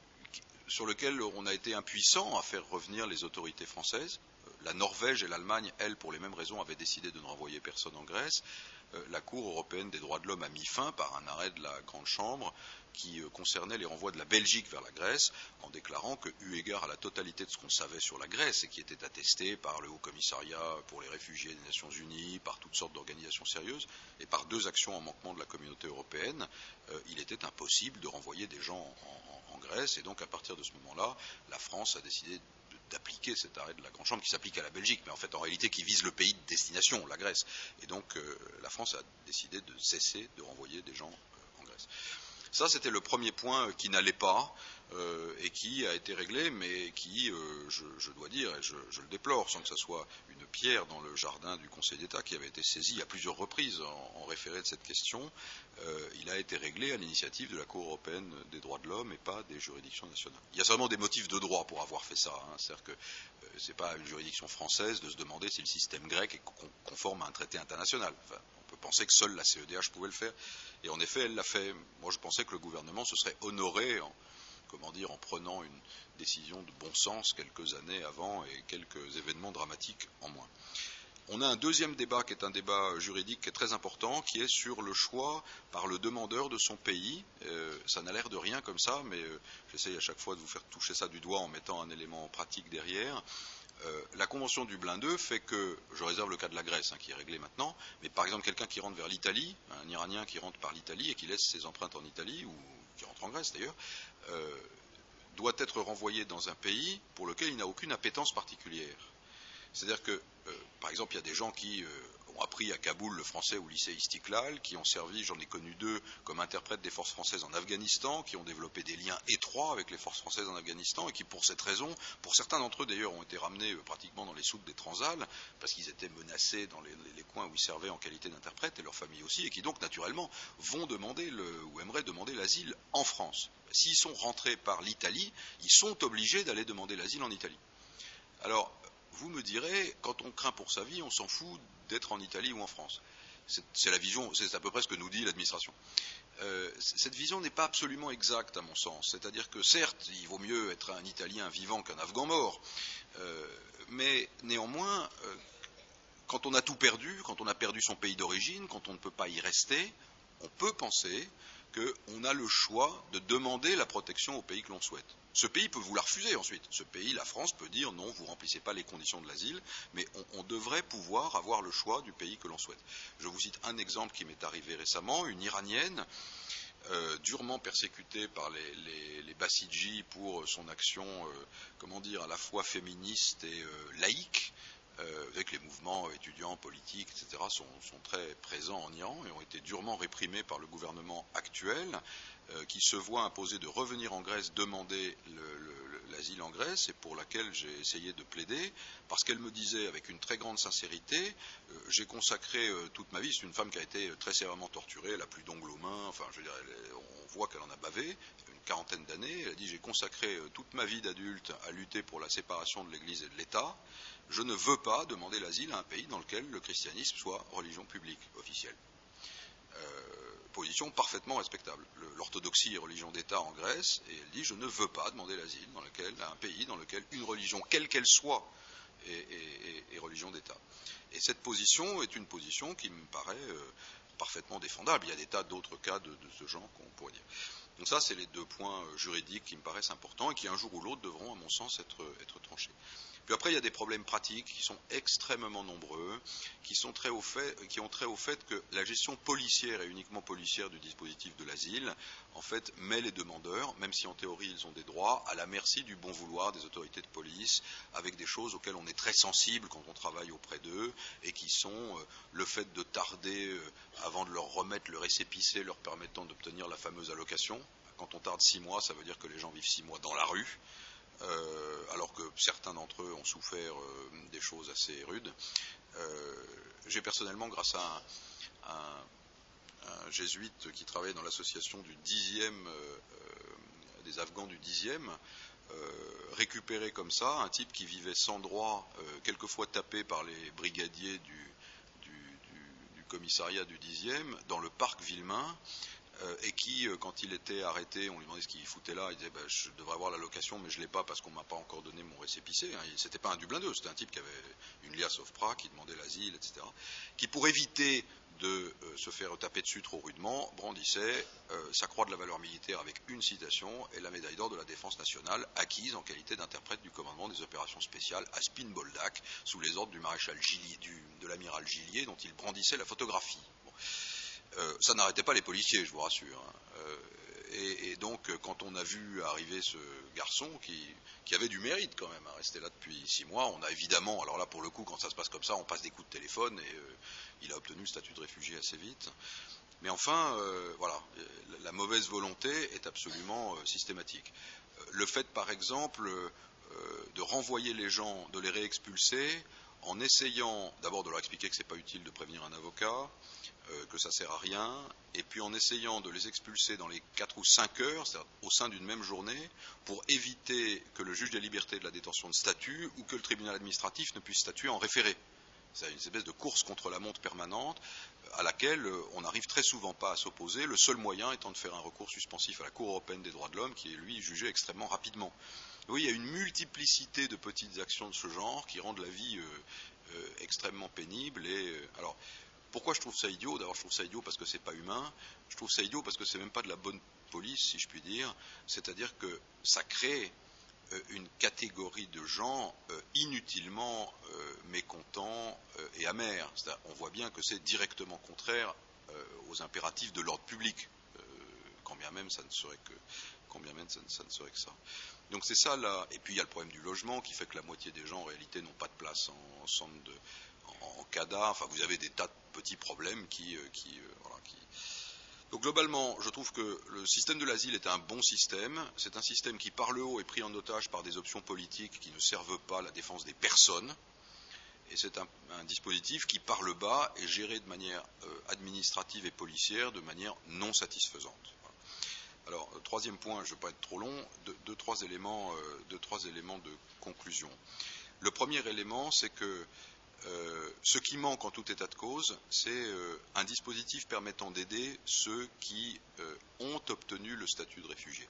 sur lequel on a été impuissant à faire revenir les autorités françaises. La Norvège et l'Allemagne, elles, pour les mêmes raisons, avaient décidé de ne renvoyer personne en Grèce. La Cour européenne des droits de l'homme a mis fin par un arrêt de la Grande Chambre qui concernait les renvois de la Belgique vers la Grèce, en déclarant que, eu égard à la totalité de ce qu'on savait sur la Grèce et qui était attesté par le Haut Commissariat pour les réfugiés des Nations Unies, par toutes sortes d'organisations sérieuses, et par deux actions en manquement de la Communauté européenne, euh, il était impossible de renvoyer des gens en, en, en Grèce. Et donc, à partir de ce moment-là, la France a décidé d'appliquer cet arrêt de la Grande Chambre qui s'applique à la Belgique, mais en fait en réalité qui vise le pays de destination, la Grèce. Et donc euh, la France a décidé de cesser de renvoyer des gens euh, en Grèce. Ça, c'était le premier point qui n'allait pas euh, et qui a été réglé, mais qui, euh, je, je dois dire, et je, je le déplore, sans que ce soit une pierre dans le jardin du Conseil d'État qui avait été saisi à plusieurs reprises en, en référé de cette question, euh, il a été réglé à l'initiative de la Cour européenne des droits de l'homme et pas des juridictions nationales. Il y a seulement des motifs de droit pour avoir fait ça. Hein. C'est-à-dire que euh, ce n'est pas une juridiction française de se demander si le système grec est conforme à un traité international. Enfin, on peut penser que seule la C E D H pouvait le faire. Et en effet, elle l'a fait. Moi, je pensais que le gouvernement se serait honoré en, comment dire, en prenant une décision de bon sens quelques années avant et quelques événements dramatiques en moins. On a un deuxième débat qui est un débat juridique qui est très important, qui est sur le choix par le demandeur de son pays. Euh, ça n'a l'air de rien comme ça, mais euh, j'essaye à chaque fois de vous faire toucher ça du doigt en mettant un élément pratique derrière. Euh, la Convention Dublin deux fait que, je réserve le cas de la Grèce hein, qui est réglé maintenant, mais par exemple quelqu'un qui rentre vers l'Italie, un Iranien qui rentre par l'Italie et qui laisse ses empreintes en Italie, ou qui rentre en Grèce d'ailleurs, euh, doit être renvoyé dans un pays pour lequel il n'a aucune appétence particulière. C'est-à-dire que, euh, par exemple, il y a des gens qui euh, ont appris à Kaboul le français au lycée Istiklal, qui ont servi, j'en ai connu deux, comme interprètes des forces françaises en Afghanistan, qui ont développé des liens étroits avec les forces françaises en Afghanistan, et qui, pour cette raison, pour certains d'entre eux d'ailleurs, ont été ramenés euh, pratiquement dans les soutes des Transals, parce qu'ils étaient menacés dans les, les, les coins où ils servaient en qualité d'interprètes, et leurs familles aussi, et qui donc, naturellement, vont demander, le, ou aimeraient demander l'asile en France. S'ils sont rentrés par l'Italie, ils sont obligés d'aller demander l'asile en Italie. Alors, vous me direz, quand on craint pour sa vie, on s'en fout d'être en Italie ou en France. C'est, c'est la vision, c'est à peu près ce que nous dit l'administration. Euh, cette vision n'est pas absolument exacte à mon sens. C'est-à-dire que certes, il vaut mieux être un Italien vivant qu'un Afghan mort. Euh, mais néanmoins, euh, quand on a tout perdu, quand on a perdu son pays d'origine, quand on ne peut pas y rester, on peut penser qu'on a le choix de demander la protection au pays que l'on souhaite. Ce pays peut vous la refuser ensuite. Ce pays, la France, peut dire non, vous ne remplissez pas les conditions de l'asile, mais on, on devrait pouvoir avoir le choix du pays que l'on souhaite. Je vous cite un exemple qui m'est arrivé récemment, une Iranienne euh, durement persécutée par les, les, les Bassidji pour son action, euh, comment dire, à la fois féministe et euh, laïque. Euh, avec les mouvements étudiants, politiques, et cetera, sont, sont très présents en Iran et ont été durement réprimés par le gouvernement actuel, euh, qui se voit imposer de revenir en Grèce, demander le, le, l'asile en Grèce, et pour laquelle j'ai essayé de plaider, parce qu'elle me disait avec une très grande sincérité, euh, j'ai consacré euh, toute ma vie, c'est une femme qui a été très sévèrement torturée, elle a plus d'ongles aux mains, enfin je veux dire, elle, on voit qu'elle en a bavé, une quarantaine d'années, elle a dit j'ai consacré euh, toute ma vie d'adulte à lutter pour la séparation de l'Église et de l'État. Je ne veux pas demander l'asile à un pays dans lequel le christianisme soit religion publique, officielle. Euh, position parfaitement respectable. Le, l'orthodoxie est religion d'État en Grèce, et elle dit je ne veux pas demander l'asile dans lequel, à un pays dans lequel une religion, quelle qu'elle soit, est, est, est, est religion d'État. Et cette position est une position qui me paraît euh, parfaitement défendable. Il y a des tas d'autres cas de, de ce genre qu'on pourrait dire. Donc ça, c'est les deux points juridiques qui me paraissent importants et qui, un jour ou l'autre, devront, à mon sens, être, être tranchés. Puis après, il y a des problèmes pratiques qui sont extrêmement nombreux, qui, sont très au fait, qui ont trait au fait que la gestion policière et uniquement policière du dispositif de l'asile, en fait, met les demandeurs, même si en théorie ils ont des droits, à la merci du bon vouloir des autorités de police, avec des choses auxquelles on est très sensible quand on travaille auprès d'eux, et qui sont euh, le fait de tarder euh, avant de leur remettre le récépissé leur permettant d'obtenir la fameuse allocation. Quand on tarde six mois, ça veut dire que les gens vivent six mois dans la rue. Euh, alors que certains d'entre eux ont souffert euh, des choses assez rudes. Euh, j'ai personnellement, grâce à un, un, un jésuite qui travaillait dans l'association du dixième, euh, des Afghans du dixième, euh, récupéré comme ça un type qui vivait sans droit, euh, quelquefois tapé par les brigadiers du, du, du, du commissariat du dixième, dans le parc Villemain. Euh, et qui, euh, quand il était arrêté, on lui demandait ce qu'il foutait là, il disait bah, je devrais avoir l'allocation mais je ne l'ai pas parce qu'on ne m'a pas encore donné mon récépissé. Hein. C'était pas un Dublin deux, c'était un type qui avait une liasse OFPRA, qui demandait l'asile, et cetera. Qui, pour éviter de euh, se faire taper dessus trop rudement, brandissait euh, sa croix de la valeur militaire avec une citation et la médaille d'or de la défense nationale, acquise en qualité d'interprète du commandement des opérations spéciales à Spinboldak, sous les ordres du maréchal Gillier, du, de l'amiral Gillier, dont il brandissait la photographie. Bon. Euh, ça n'arrêtait pas les policiers, je vous rassure. Hein. Euh, et, et donc, quand on a vu arriver ce garçon qui, qui avait du mérite quand même à rester là depuis six mois, on a évidemment, alors là pour le coup, quand ça se passe comme ça, on passe des coups de téléphone et euh, il a obtenu le statut de réfugié assez vite. Mais enfin, euh, voilà, la, la mauvaise volonté est absolument euh, systématique. Euh, le fait, par exemple, euh, de renvoyer les gens, de les réexpulser, en essayant d'abord de leur expliquer que ce n'est pas utile de prévenir un avocat, euh, que ça ne sert à rien, et puis en essayant de les expulser dans les quatre ou cinq heures, c'est-à-dire au sein d'une même journée, pour éviter que le juge des libertés de la détention de statue ou que le tribunal administratif ne puisse statuer en référé. C'est une espèce de course contre la montre permanente à laquelle on n'arrive très souvent pas à s'opposer, le seul moyen étant de faire un recours suspensif à la Cour européenne des droits de l'homme, qui est lui jugé extrêmement rapidement. Oui, il y a une multiplicité de petites actions de ce genre qui rendent la vie euh, euh, extrêmement pénible. Et euh, alors, pourquoi je trouve ça idiot? D'abord, je trouve ça idiot parce que c'est pas humain. Je trouve ça idiot parce que c'est même pas de la bonne police, si je puis dire. C'est-à-dire que ça crée euh, une catégorie de gens euh, inutilement euh, mécontents euh, et amers. C'est-à-dire, on voit bien que c'est directement contraire euh, aux impératifs de l'ordre public, euh, quand bien même ça ne serait que, quand bien même ça ne, ça ne serait que ça. Donc c'est ça là. Et puis il y a le problème du logement qui fait que la moitié des gens en réalité n'ont pas de place en, en centre de, en, en CADA. Enfin, vous avez des tas de petits problèmes qui, euh, qui, euh, voilà, qui. Donc globalement, je trouve que le système de l'asile est un bon système. C'est un système qui, par le haut, est pris en otage par des options politiques qui ne servent pas la défense des personnes. Et c'est un, un dispositif qui, par le bas, est géré de manière euh, administrative et policière de manière non satisfaisante. Voilà. Alors, euh, troisième point, je ne vais pas être trop long, deux, deux, trois éléments, euh, deux, trois éléments de conclusion. Le premier élément, c'est que euh, ce qui manque en tout état de cause, c'est euh, un dispositif permettant d'aider ceux qui euh, ont obtenu le statut de réfugié.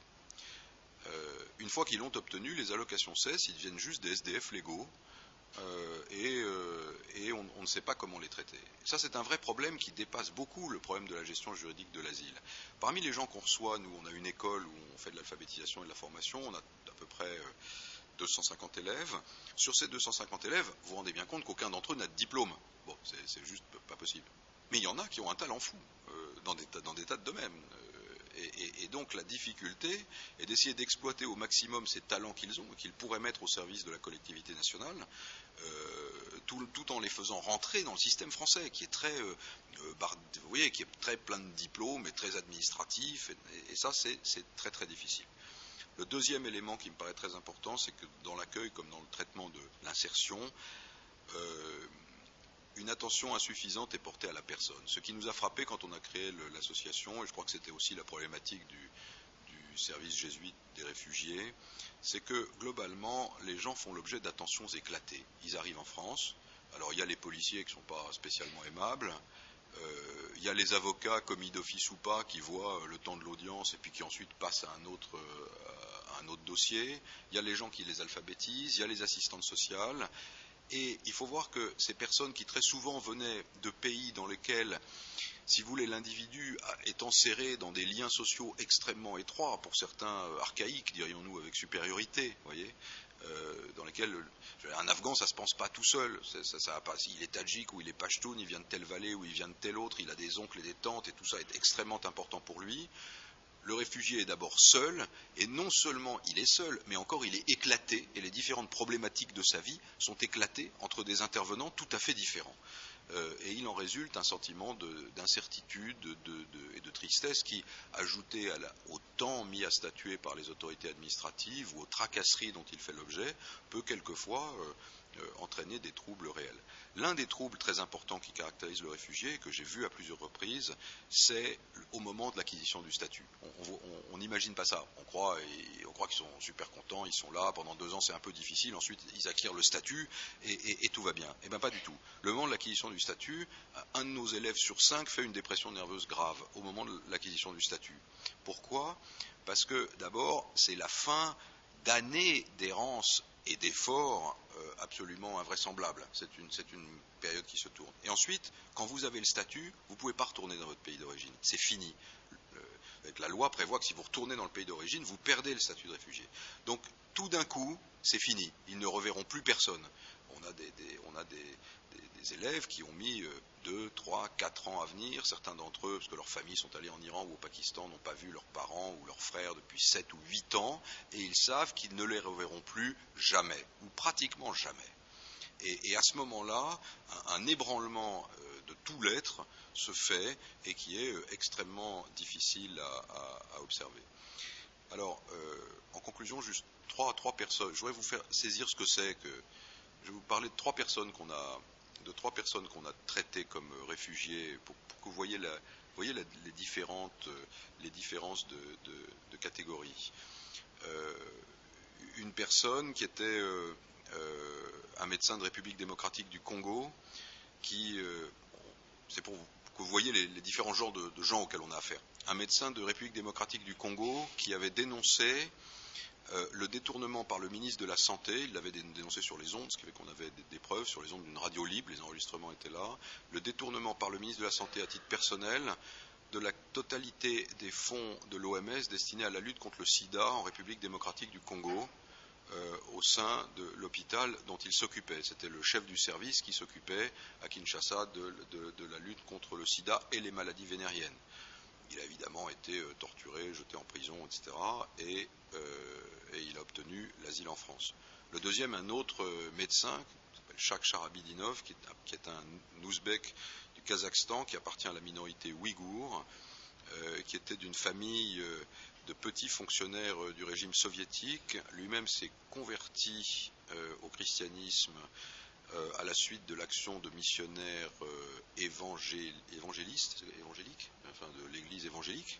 Euh, une fois qu'ils l'ont obtenu, les allocations cessent, ils deviennent juste des S D F légaux. Euh, et, euh, et on, on ne sait pas comment les traiter. Ça, c'est un vrai problème qui dépasse beaucoup le problème de la gestion juridique de l'asile. Parmi les gens qu'on reçoit, nous, on a une école où on fait de l'alphabétisation et de la formation, on a à peu près euh, deux cent cinquante élèves. Sur ces deux cent cinquante élèves, vous vous rendez bien compte qu'aucun d'entre eux n'a de diplôme. Bon, c'est, c'est juste pas possible. Mais il y en a qui ont un talent fou euh, dans, des, dans des tas de domaines. Et, et, et donc la difficulté est d'essayer d'exploiter au maximum ces talents qu'ils ont et qu'ils pourraient mettre au service de la collectivité nationale, euh, tout, tout en les faisant rentrer dans le système français, qui est très, euh, bar, vous voyez, qui est très plein de diplômes et très administratif. Et, et ça, c'est, c'est très très difficile. Le deuxième élément qui me paraît très important, c'est que dans l'accueil comme dans le traitement de l'insertion, euh, une attention insuffisante est portée à la personne. Ce qui nous a frappé quand on a créé le, l'association, et je crois que c'était aussi la problématique du, du service jésuite des réfugiés, c'est que globalement, les gens font l'objet d'attentions éclatées. Ils arrivent en France, alors il y a les policiers qui ne sont pas spécialement aimables, euh, il y a les avocats, commis d'office ou pas, qui voient le temps de l'audience et puis qui ensuite passent à un autre, euh, à un autre dossier, il y a les gens qui les alphabétisent, il y a les assistantes sociales. Et il faut voir que ces personnes qui très souvent venaient de pays dans lesquels, si vous voulez, l'individu est enserré dans des liens sociaux extrêmement étroits, pour certains archaïques, dirions-nous, avec supériorité, voyez, euh, dans lesquels un Afghan, ça ne se pense pas tout seul. Ça, ça, ça pas, il est tadjik ou il est pachtoun, il vient de telle vallée ou il vient de telle autre, il a des oncles et des tantes, et tout ça est extrêmement important pour lui. Le réfugié est d'abord seul, et non seulement il est seul, mais encore il est éclaté, et les différentes problématiques de sa vie sont éclatées entre des intervenants tout à fait différents. Euh, et il en résulte un sentiment de, d'incertitude de, de, de, et de tristesse qui, ajouté à la, au temps mis à statuer par les autorités administratives ou aux tracasseries dont il fait l'objet, peut quelquefois euh, euh, entraîner des troubles réels. L'un des troubles très importants qui caractérise le réfugié, que j'ai vu à plusieurs reprises, c'est au moment de l'acquisition du statut. On n'imagine pas ça. On croit, et, on croit qu'ils sont super contents, ils sont là, pendant deux ans c'est un peu difficile, ensuite ils acquièrent le statut et, et, et tout va bien. Eh bien pas du tout. Le moment de l'acquisition du statut, un de nos élèves sur cinq fait une dépression nerveuse grave au moment de l'acquisition du statut. Pourquoi ? Parce que d'abord c'est la fin d'années d'errance et d'efforts euh, absolument invraisemblables. C'est une, c'est une période qui se tourne. Et ensuite, quand vous avez le statut, vous ne pouvez pas retourner dans votre pays d'origine. C'est fini. Le, la loi prévoit que si vous retournez dans le pays d'origine, vous perdez le statut de réfugié. Donc, tout d'un coup, c'est fini. Ils ne reverront plus personne. On a des, des, on a des, des, des élèves qui ont mis euh, deux, trois, quatre ans à venir. Certains d'entre eux, parce que leurs familles sont allées en Iran ou au Pakistan, n'ont pas vu leurs parents ou leurs frères depuis sept ou huit ans, et ils savent qu'ils ne les reverront plus jamais, ou pratiquement jamais. Et, et à ce moment-là, un, un ébranlement euh, de tout l'être se fait et qui est euh, extrêmement difficile à, à, à observer. Alors, euh, en conclusion, juste trois, trois personnes. Je voudrais vous faire saisir ce que c'est que. Je vais vous parler de trois personnes qu'on a, de trois personnes qu'on a traitées comme réfugiés pour, pour que vous voyez, la, vous voyez la, les différentes, les différences de, de, de catégories. Euh, une personne qui était euh, euh, un médecin de République démocratique du Congo, qui, euh, c'est pour vous, que vous voyez les, les différents genres de, de gens auxquels on a affaire. Un médecin de République démocratique du Congo qui avait dénoncé Euh, le détournement par le ministre de la Santé, il l'avait dénoncé sur les ondes, ce qui fait qu'on avait des, des preuves sur les ondes d'une radio libre, les enregistrements étaient là, le détournement par le ministre de la Santé à titre personnel de la totalité des fonds de l'O M S destinés à la lutte contre le sida en République démocratique du Congo euh, au sein de l'hôpital dont il s'occupait. C'était le chef du service qui s'occupait à Kinshasa de, de, de la lutte contre le sida et les maladies vénériennes. Il a évidemment été euh, torturé, jeté en prison, et cetera. Et, euh, et il a obtenu l'asile en France. Le deuxième, un autre euh, médecin, qui s'appelle Chak Sharabidinov, qui est, qui est un ouzbek du Kazakhstan, qui appartient à la minorité ouïghour, euh, qui était d'une famille euh, de petits fonctionnaires euh, du régime soviétique. Lui-même s'est converti euh, au christianisme Euh, à la suite de l'action de missionnaires euh, évangél- évangélistes, évangéliques, enfin de l'Église évangélique.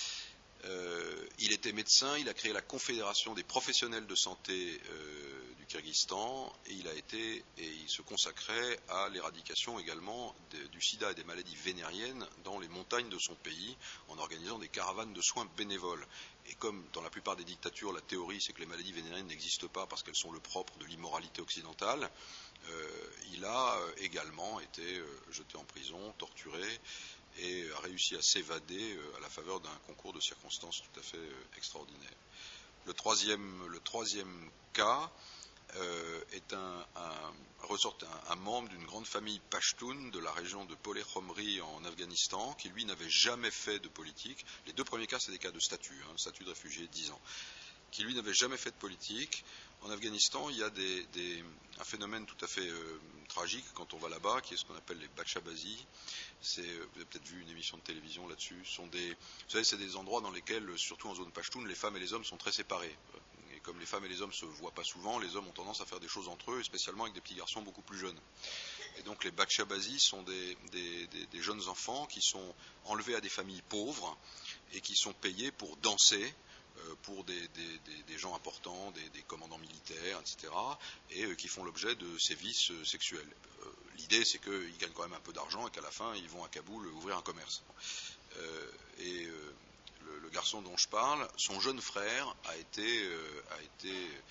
Euh, il était médecin, il a créé la Confédération des professionnels de santé euh, du Kyrgyzstan et il a été et il se consacrait à l'éradication également de, du sida et des maladies vénériennes dans les montagnes de son pays en organisant des caravanes de soins bénévoles. Et comme dans la plupart des dictatures, la théorie c'est que les maladies vénériennes n'existent pas parce qu'elles sont le propre de l'immoralité occidentale, Euh, il a euh, également été euh, jeté en prison, torturé et a réussi à s'évader euh, à la faveur d'un concours de circonstances tout à fait euh, extraordinaire. Le troisième, le troisième cas euh, est un, un, ressort un, un membre d'une grande famille pachtoune de la région de Polé-Khomri en Afghanistan qui lui n'avait jamais fait de politique. Les deux premiers cas c'est des cas de statut, hein, statut de réfugié dix ans, qui lui n'avait jamais fait de politique. En Afghanistan, il y a des, des, un phénomène tout à fait euh, tragique quand on va là-bas, qui est ce qu'on appelle les Bakshabazis. C'est, vous avez peut-être vu une émission de télévision là-dessus. Ce sont des, vous savez, c'est des endroits dans lesquels, surtout en zone pachtoune, les femmes et les hommes sont très séparés. Et comme les femmes et les hommes se voient pas souvent, les hommes ont tendance à faire des choses entre eux, et spécialement avec des petits garçons beaucoup plus jeunes. Et donc les Bakshabazis sont des, des, des, des jeunes enfants qui sont enlevés à des familles pauvres et qui sont payés pour danser pour des, des, des, des gens importants, des, des commandants militaires, et cetera, et euh, qui font l'objet de sévices euh, sexuels. Euh, l'idée, c'est qu'ils gagnent quand même un peu d'argent et qu'à la fin, ils vont à Kaboul ouvrir un commerce. Euh, et euh, le, le garçon dont je parle, son jeune frère a été, euh, a été,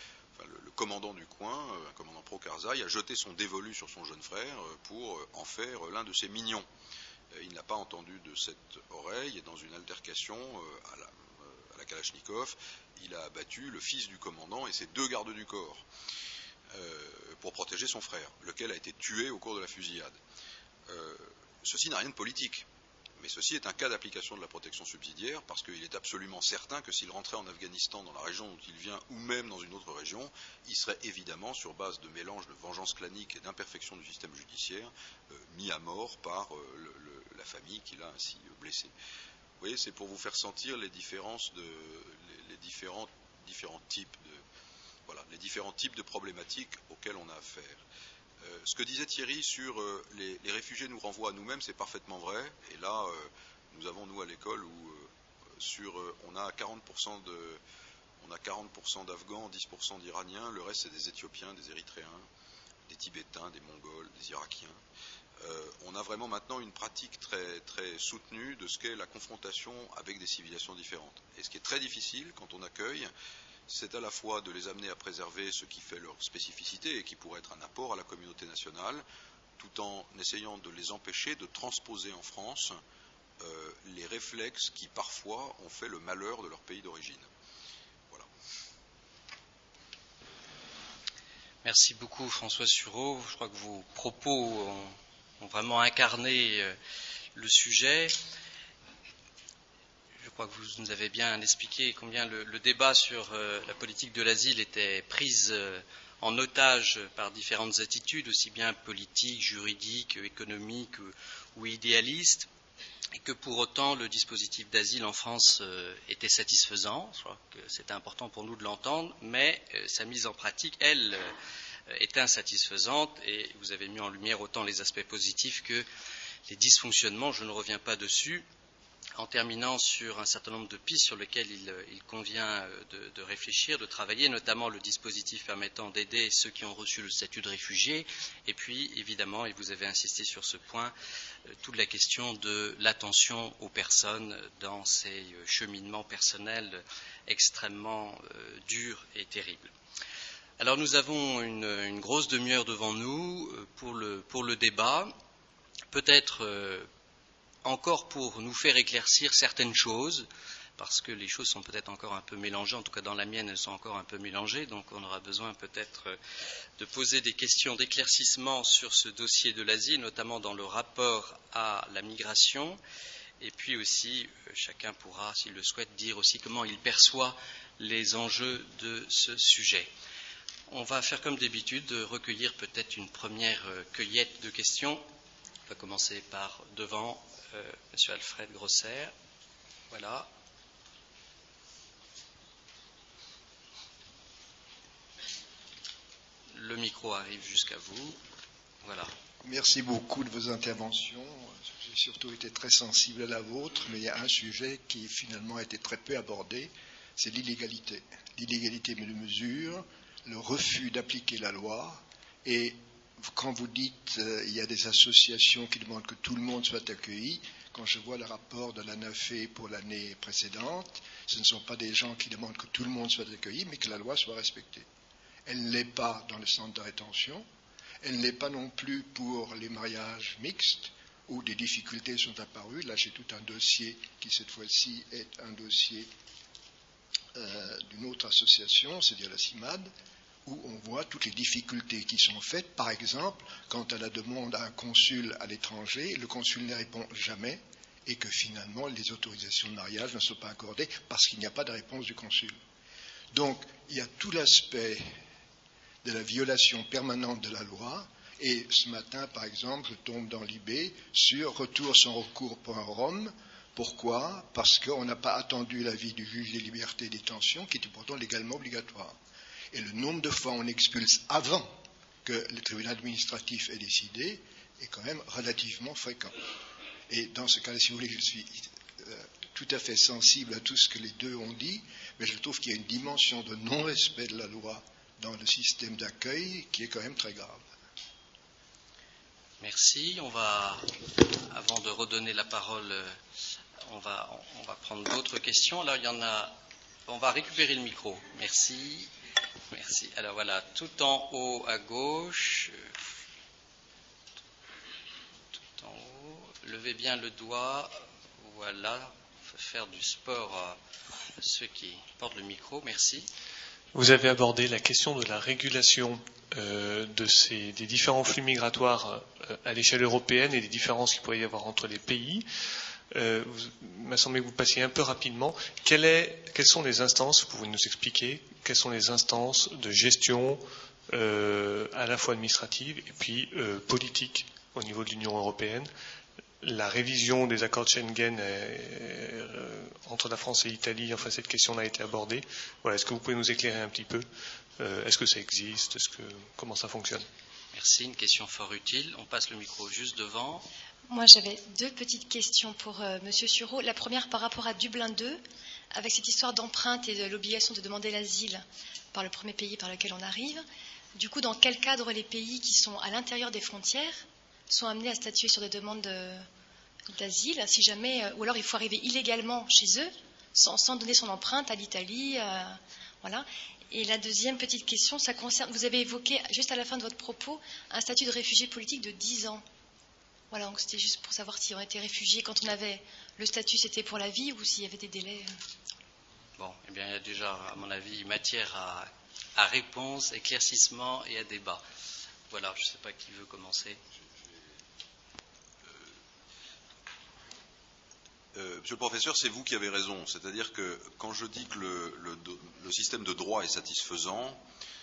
enfin, le, le commandant du coin, euh, un commandant pro-Karzai, a jeté son dévolu sur son jeune frère euh, pour euh, en faire l'un de ses mignons. Euh, il n'a pas entendu de cette oreille et dans une altercation euh, à, la, euh, à la Kalachnikov, il a abattu le fils du commandant et ses deux gardes du corps euh, pour protéger son frère, lequel a été tué au cours de la fusillade. Euh, ceci n'a rien de politique. Mais ceci est un cas d'application de la protection subsidiaire parce qu'il est absolument certain que s'il rentrait en Afghanistan, dans la région dont il vient, ou même dans une autre région, il serait évidemment, sur base de mélange de vengeance clanique et d'imperfection du système judiciaire, euh, mis à mort par euh, le, le, la famille qui l'a ainsi euh, blessé. Vous voyez, c'est pour vous faire sentir les différences de, les, les différents, différents types de, voilà, les différents types de problématiques auxquelles on a affaire. Euh, ce que disait Thierry sur euh, les, les réfugiés nous renvoient à nous-mêmes, c'est parfaitement vrai. Et là, euh, nous avons, nous, à l'école, où euh, sur, euh, on a quarante pour cent de, on a quarante pour cent d'Afghans, dix pour cent d'Iraniens, le reste, c'est des Éthiopiens, des Érythréens, des Tibétains, des Mongols, des Irakiens. Euh, on a vraiment maintenant une pratique très, très soutenue de ce qu'est la confrontation avec des civilisations différentes. Et ce qui est très difficile quand on accueille, c'est à la fois de les amener à préserver ce qui fait leur spécificité et qui pourrait être un apport à la communauté nationale, tout en essayant de les empêcher de transposer en France euh, les réflexes qui parfois ont fait le malheur de leur pays d'origine. Voilà. Merci beaucoup François Sureau. Je crois que vos propos ont, ont vraiment incarné euh, le sujet. Je crois que vous nous avez bien expliqué combien le, le débat sur euh, la politique de l'asile était prise euh, en otage par différentes attitudes, aussi bien politiques, juridiques, économiques ou, ou idéalistes, et que pour autant le dispositif d'asile en France euh, était satisfaisant. Je crois que c'était important pour nous de l'entendre, mais euh, sa mise en pratique, elle, euh, est insatisfaisante, et vous avez mis en lumière autant les aspects positifs que les dysfonctionnements. Je ne reviens pas dessus. En terminant sur un certain nombre de pistes sur lesquelles il, il convient de, de réfléchir, de travailler, notamment le dispositif permettant d'aider ceux qui ont reçu le statut de réfugiés, et puis évidemment, et vous avez insisté sur ce point, euh, toute la question de l'attention aux personnes dans ces cheminements personnels extrêmement euh, durs et terribles. Alors nous avons une, une grosse demi-heure devant nous euh, pour, le, pour le débat, peut-être euh, encore pour nous faire éclaircir certaines choses, parce que les choses sont peut-être encore un peu mélangées, en tout cas dans la mienne elles sont encore un peu mélangées, donc on aura besoin peut-être de poser des questions d'éclaircissement sur ce dossier de l'asile, notamment dans le rapport à la migration, et puis aussi chacun pourra, s'il le souhaite, dire aussi comment il perçoit les enjeux de ce sujet. On va faire comme d'habitude, recueillir peut-être une première cueillette de questions. On va commencer par devant. Euh, Monsieur Alfred Grosser, voilà. Le micro arrive jusqu'à vous, voilà. Merci beaucoup de vos interventions. J'ai surtout été très sensible à la vôtre, mais il y a un sujet qui finalement a été très peu abordé, c'est l'illégalité. L'illégalité de mesure, le refus d'appliquer la loi, et quand vous dites euh, il y a des associations qui demandent que tout le monde soit accueilli, quand je vois le rapport de l'ANAFE pour l'année précédente, ce ne sont pas des gens qui demandent que tout le monde soit accueilli, mais que la loi soit respectée. Elle ne l'est pas dans le centre de rétention, elle ne l'est pas non plus pour les mariages mixtes, où des difficultés sont apparues. Là, j'ai tout un dossier qui, cette fois-ci, est un dossier euh, d'une autre association, c'est-à-dire la CIMAD, où on voit toutes les difficultés qui sont faites. Par exemple, quant à la demande à un consul à l'étranger, le consul ne répond jamais et que finalement les autorisations de mariage ne sont pas accordées parce qu'il n'y a pas de réponse du consul. Donc, il y a tout l'aspect de la violation permanente de la loi. Et ce matin, par exemple, je tombe dans l'I B sur retour sans recours pour un Rome. Pourquoi ? Parce qu'on n'a pas attendu l'avis du juge des libertés et des détention, qui était pourtant légalement obligatoire. Et le nombre de fois où on expulse avant que le tribunal administratif ait décidé est quand même relativement fréquent. Et dans ce cas-là, si vous voulez, je suis euh, tout à fait sensible à tout ce que les deux ont dit, mais je trouve qu'il y a une dimension de non-respect de la loi dans le système d'accueil qui est quand même très grave. Merci. On va, avant de redonner la parole, on va, on va prendre d'autres questions. Alors, il y en a. On va récupérer le micro. Merci. Merci. Alors voilà, tout en haut à gauche. Tout en haut. Levez bien le doigt. Voilà. Il faut faire du sport à ceux qui portent le micro. Merci. Vous avez abordé la question de la régulation euh, de ces, des différents flux migratoires euh, à l'échelle européenne et des différences qu'il pourrait y avoir entre les pays. Euh, vous, il m'a semblé que vous passiez un peu rapidement. Quelle est, quelles sont les instances, vous pouvez nous expliquer, quelles sont les instances de gestion euh, à la fois administrative et puis euh, politique au niveau de l'Union européenne? La révision des accords de Schengen euh, entre la France et l'Italie, enfin cette question a été abordée. Voilà, est-ce que vous pouvez nous éclairer un petit peu? euh, Est-ce que ça existe? Est-ce que, comment ça fonctionne? Merci, une question fort utile. On passe le micro juste devant. Moi, j'avais deux petites questions pour euh, Monsieur Sureau. La première par rapport à Dublin deux, avec cette histoire d'empreinte et de l'obligation de demander l'asile par le premier pays par lequel on arrive. Du coup, dans quel cadre les pays qui sont à l'intérieur des frontières sont amenés à statuer sur des demandes de, d'asile, si jamais, euh, ou alors il faut arriver illégalement chez eux, sans, sans donner son empreinte à l'Italie, euh, voilà. Et la deuxième petite question, ça concerne, vous avez évoqué juste à la fin de votre propos un statut de réfugié politique de dix ans. Voilà, donc c'était juste pour savoir si on était réfugié quand on avait le statut, c'était pour la vie ou s'il y avait des délais. Bon, eh bien, il y a déjà, à mon avis, matière à, à réponse, éclaircissement et à débat. Voilà, je ne sais pas qui veut commencer. Euh, monsieur le professeur, c'est vous qui avez raison. C'est-à-dire que quand je dis que le, le, le système de droit est satisfaisant,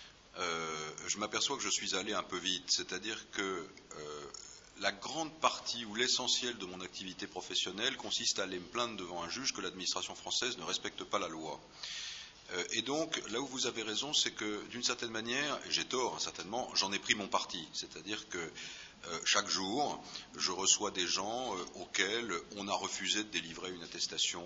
euh, je m'aperçois que je suis allé un peu vite. C'est-à-dire que euh, la grande partie ou l'essentiel de mon activité professionnelle consiste à aller me plaindre devant un juge que l'administration française ne respecte pas la loi. Euh, et donc, là où vous avez raison, c'est que d'une certaine manière, et j'ai tort hein, certainement, j'en ai pris mon parti. C'est-à-dire que Euh, chaque jour, je reçois des gens euh, auxquels on a refusé de délivrer une attestation.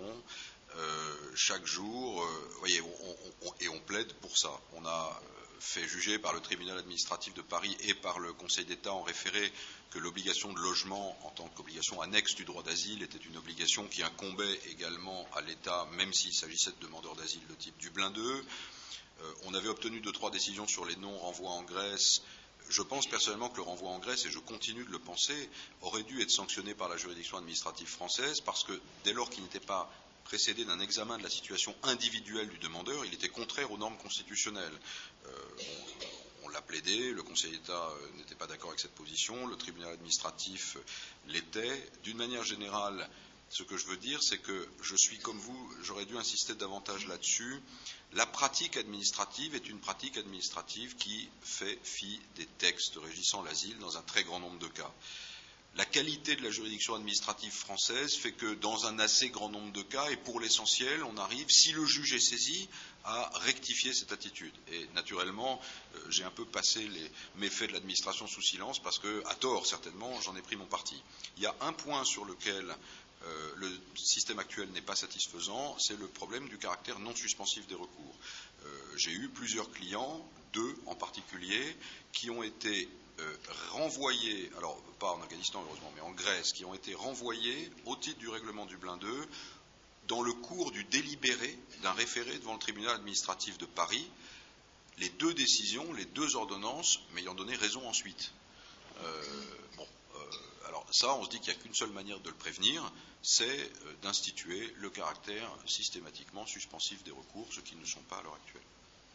Euh, chaque jour, euh, voyez, on, on, et on plaide pour ça. On a fait juger par le tribunal administratif de Paris et par le Conseil d'État en référé que l'obligation de logement en tant qu'obligation annexe du droit d'asile était une obligation qui incombait également à l'État, même s'il s'agissait de demandeurs d'asile de type Dublin deux. Euh, on avait obtenu deux, trois décisions sur les non-renvois en Grèce. Je pense personnellement que le renvoi en Grèce, et je continue de le penser, aurait dû être sanctionné par la juridiction administrative française parce que dès lors qu'il n'était pas précédé d'un examen de la situation individuelle du demandeur, il était contraire aux normes constitutionnelles. Euh, on, on l'a plaidé, le Conseil d'État euh, n'était pas d'accord avec cette position, le tribunal administratif euh, l'était. D'une manière générale, ce que je veux dire, c'est que je suis comme vous, j'aurais dû insister davantage là-dessus. La pratique administrative est une pratique administrative qui fait fi des textes régissant l'asile dans un très grand nombre de cas. La qualité de la juridiction administrative française fait que dans un assez grand nombre de cas, et pour l'essentiel, on arrive, si le juge est saisi, à rectifier cette attitude. Et naturellement, euh, j'ai un peu passé les méfaits de l'administration sous silence parce que, à tort certainement, j'en ai pris mon parti. Il y a un point sur lequel Euh, le système actuel n'est pas satisfaisant, c'est le problème du caractère non suspensif des recours. Euh, j'ai eu plusieurs clients, deux en particulier, qui ont été euh, renvoyés, alors pas en Afghanistan heureusement, mais en Grèce, qui ont été renvoyés au titre du règlement Dublin deux dans le cours du délibéré d'un référé devant le tribunal administratif de Paris, les deux décisions, les deux ordonnances m'ayant donné raison ensuite. Euh, bon, euh, alors ça, on se dit qu'il n'y a qu'une seule manière de le prévenir, c'est euh, d'instituer le caractère systématiquement suspensif des recours, ce qui ne sont pas à l'heure actuelle.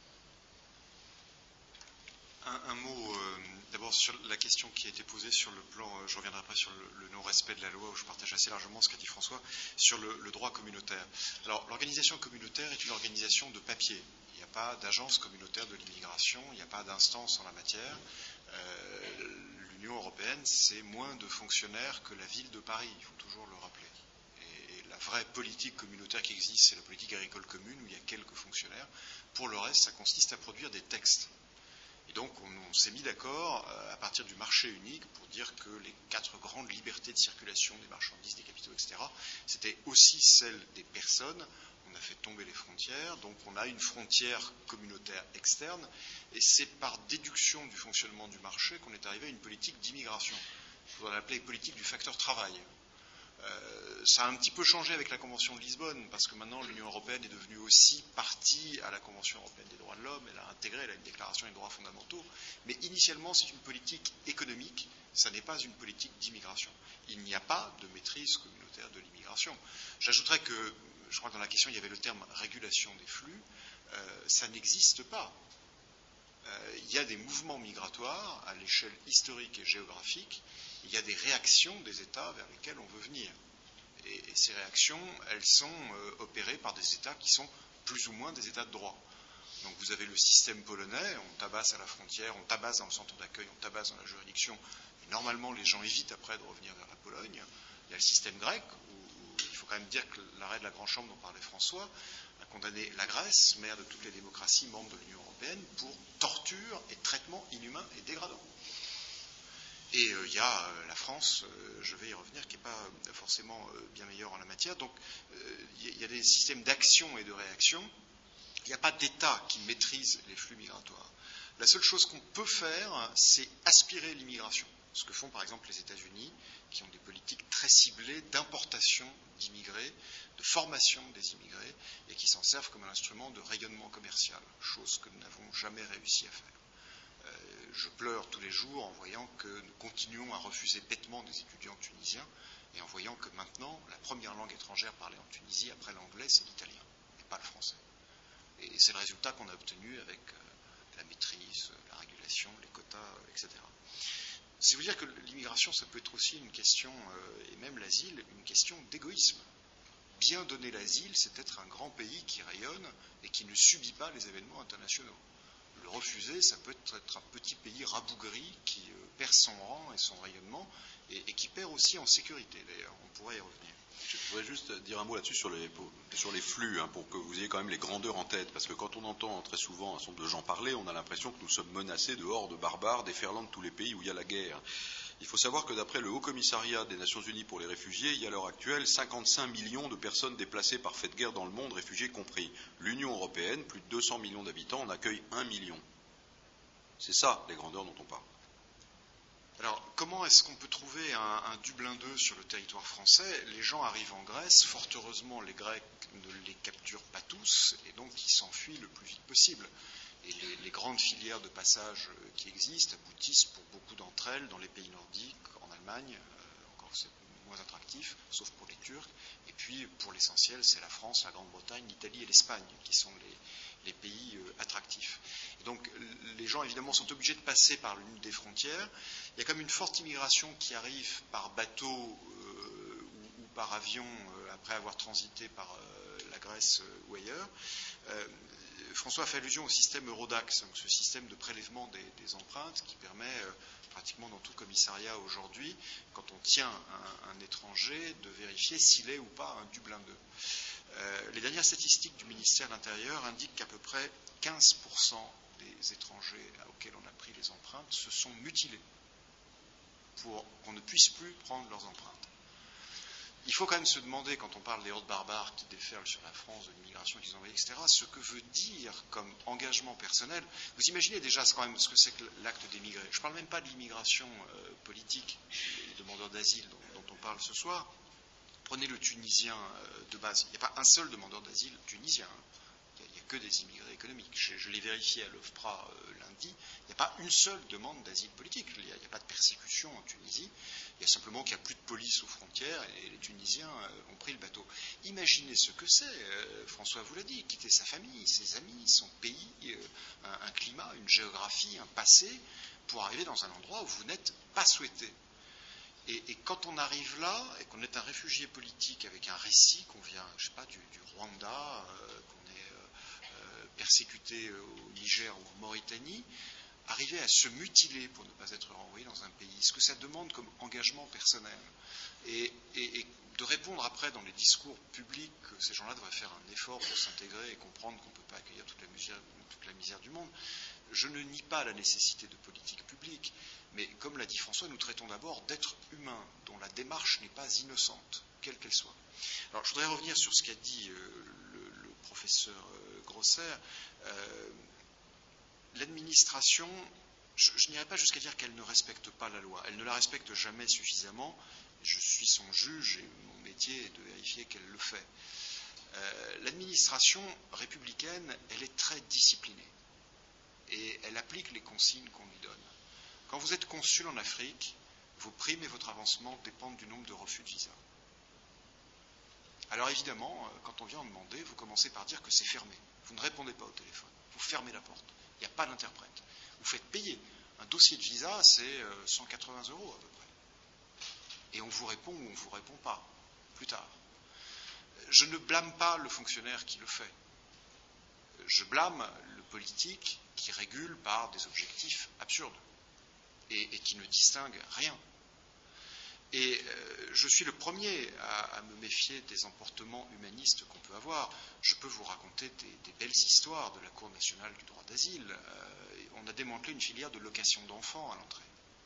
Un, un mot euh, d'abord sur la question qui a été posée sur le plan, euh, je reviendrai après sur le, le non-respect de la loi, où je partage assez largement ce qu'a dit François, sur le, le droit communautaire. Alors, l'organisation communautaire est une organisation de papier. Il n'y a pas d'agence communautaire de l'immigration, il n'y a pas d'instance en la matière. Euh, L'Union européenne, c'est moins de fonctionnaires que la ville de Paris, il faut toujours le rappeler. Et la vraie politique communautaire qui existe, c'est la politique agricole commune, où il y a quelques fonctionnaires. Pour le reste, ça consiste à produire des textes. Et donc, on, on s'est mis d'accord euh, à partir du marché unique pour dire que les quatre grandes libertés de circulation des marchandises, des capitaux, et cetera, c'était aussi celle des personnes. On a fait tomber les frontières, donc on a une frontière communautaire externe, et c'est par déduction du fonctionnement du marché qu'on est arrivé à une politique d'immigration. Il faudrait l'appeler politique du facteur travail. Euh, ça a un petit peu changé avec la Convention de Lisbonne, parce que maintenant l'Union européenne est devenue aussi partie à la Convention européenne des droits de l'homme, elle a intégré, elle a une déclaration des droits fondamentaux, mais initialement c'est une politique économique, ça n'est pas une politique d'immigration. Il n'y a pas de maîtrise communautaire de l'immigration. J'ajouterais que, je crois que dans la question il y avait le terme régulation des flux, euh, ça n'existe pas. Euh, il y a des mouvements migratoires à l'échelle historique et géographique, il y a des réactions des États vers lesquels on veut venir. Et, et ces réactions, elles sont euh, opérées par des États qui sont plus ou moins des États de droit. Donc vous avez le système polonais, on tabasse à la frontière, on tabasse dans le centre d'accueil, on tabasse dans la juridiction. Et normalement, les gens évitent après de revenir vers la Pologne. Il y a le système grec, où, où il faut quand même dire que l'arrêt de la Grande Chambre dont parlait François a condamné la Grèce, mère de toutes les démocraties membres de l'Union européenne, pour torture et traitement inhumain et dégradant. Et il euh, y a euh, la France, euh, je vais y revenir, qui n'est pas euh, forcément euh, bien meilleure en la matière. Donc il euh, y, y a des systèmes d'action et de réaction. Il n'y a pas d'État qui maîtrise les flux migratoires. La seule chose qu'on peut faire, c'est aspirer l'immigration. Ce que font par exemple les États-Unis, qui ont des politiques très ciblées d'importation d'immigrés, de formation des immigrés, et qui s'en servent comme un instrument de rayonnement commercial, chose que nous n'avons jamais réussi à faire. Je pleure tous les jours en voyant que nous continuons à refuser bêtement des étudiants tunisiens et en voyant que maintenant, la première langue étrangère parlée en Tunisie, après l'anglais, c'est l'italien, et pas le français. Et c'est le résultat qu'on a obtenu avec la maîtrise, la régulation, les quotas, et cetera. C'est vous dire que l'immigration, ça peut être aussi une question, et même l'asile, une question d'égoïsme. Bien donner l'asile, c'est être un grand pays qui rayonne et qui ne subit pas les événements internationaux. Le refuser, ça peut être un petit pays rabougri qui perd son rang et son rayonnement et, et qui perd aussi en sécurité, d'ailleurs. On pourrait y revenir. Je voudrais juste dire un mot là-dessus sur les, sur les flux, hein, pour que vous ayez quand même les grandeurs en tête. Parce que quand on entend très souvent un certain nombre de gens parler, on a l'impression que nous sommes menacés de hordes barbares déferlant de tous les pays où il y a la guerre. Il faut savoir que d'après le Haut Commissariat des Nations Unies pour les réfugiés, il y a à l'heure actuelle cinquante-cinq millions de personnes déplacées par fait de guerre dans le monde, réfugiés compris. L'Union européenne, plus de deux cents millions d'habitants, en accueille un million. C'est ça, les grandeurs dont on parle. Alors, comment est-ce qu'on peut trouver un, un Dublin deux sur le territoire français? Les gens arrivent en Grèce, fort heureusement les Grecs ne les capturent pas tous, et donc ils s'enfuient le plus vite possible. Et les, les grandes filières de passage qui existent aboutissent pour beaucoup d'entre elles dans les pays nordiques, en Allemagne, euh, encore c'est moins attractif, sauf pour les Turcs, et puis pour l'essentiel c'est la France, la Grande-Bretagne, l'Italie et l'Espagne qui sont les, les pays euh, attractifs. Et donc les gens évidemment sont obligés de passer par l'une des frontières. Il y a comme une forte immigration qui arrive par bateau euh, ou, ou par avion euh, après avoir transité par euh, la Grèce euh, ou ailleurs. Euh, François a fait allusion au système Eurodax, donc ce système de prélèvement des, des empreintes qui permet euh, pratiquement dans tout commissariat aujourd'hui, quand on tient un, un étranger, de vérifier s'il est ou pas un Dublin deux. Euh, les dernières statistiques du ministère de l'Intérieur indiquent qu'à peu près quinze pour cent des étrangers auxquels on a pris les empreintes se sont mutilés pour qu'on ne puisse plus prendre leurs empreintes. Il faut quand même se demander, quand on parle des hordes barbares qui déferlent sur la France, de l'immigration qu'ils envoient, et cetera, ce que veut dire comme engagement personnel. Vous imaginez déjà quand même ce que c'est que l'acte d'émigrer. Je ne parle même pas de l'immigration euh, politique, les demandeurs d'asile dont, dont on parle ce soir. Prenez le Tunisien euh, de base. Il n'y a pas un seul demandeur d'asile tunisien. Hein. Il n'y a, a que des immigrés économiques. Je, je l'ai vérifié à l'OFPRA euh, lundi. Il n'y a pas une seule demande d'asile politique. Il n'y a, a pas de persécution en Tunisie. Il y a simplement qu'il n'y a plus de police aux frontières et les Tunisiens euh, ont pris le bateau. Imaginez ce que c'est, euh, François vous l'a dit, quitter sa famille, ses amis, son pays, euh, un, un climat, une géographie, un passé, pour arriver dans un endroit où vous n'êtes pas souhaité. Et, et quand on arrive là, et qu'on est un réfugié politique avec un récit, qu'on vient, je sais pas, du, du Rwanda, euh, qu'on est euh, euh, persécuté au Niger ou en Mauritanie, arriver à se mutiler pour ne pas être renvoyé dans un pays, ce que ça demande comme engagement personnel. Et, et, et de répondre après dans les discours publics que ces gens-là devraient faire un effort pour s'intégrer et comprendre qu'on ne peut pas accueillir toute la, misère, toute la misère du monde. Je ne nie pas la nécessité de politique publique, mais comme l'a dit François, nous traitons d'abord d'êtres humains dont la démarche n'est pas innocente, quelle qu'elle soit. Alors je voudrais revenir sur ce qu'a dit euh, le, le professeur euh, Grosser. Euh, L'administration, je, je n'irai pas jusqu'à dire qu'elle ne respecte pas la loi. Elle ne la respecte jamais suffisamment Je suis son juge et mon métier est de vérifier qu'elle le fait. Euh, l'administration républicaine, elle est très disciplinée et elle applique les consignes qu'on lui donne. Quand vous êtes consul en Afrique, vos primes et votre avancement dépendent du nombre de refus de visa. Alors évidemment, quand on vient en demander, vous commencez par dire que c'est fermé. Vous ne répondez pas au téléphone. Vous fermez la porte. Il n'y a pas d'interprète. Vous faites payer. Un dossier de visa, c'est cent quatre-vingts euros à peu près. Et on vous répond ou on ne vous répond pas, plus tard. Je ne blâme pas le fonctionnaire qui le fait. Je blâme le politique qui régule par des objectifs absurdes et, et qui ne distingue rien. Et euh, je suis le premier à, à me méfier des emportements humanistes qu'on peut avoir. Je peux vous raconter des, des belles histoires de la Cour nationale du droit d'asile. Euh, on a démantelé une filière de location d'enfants à l'entrée.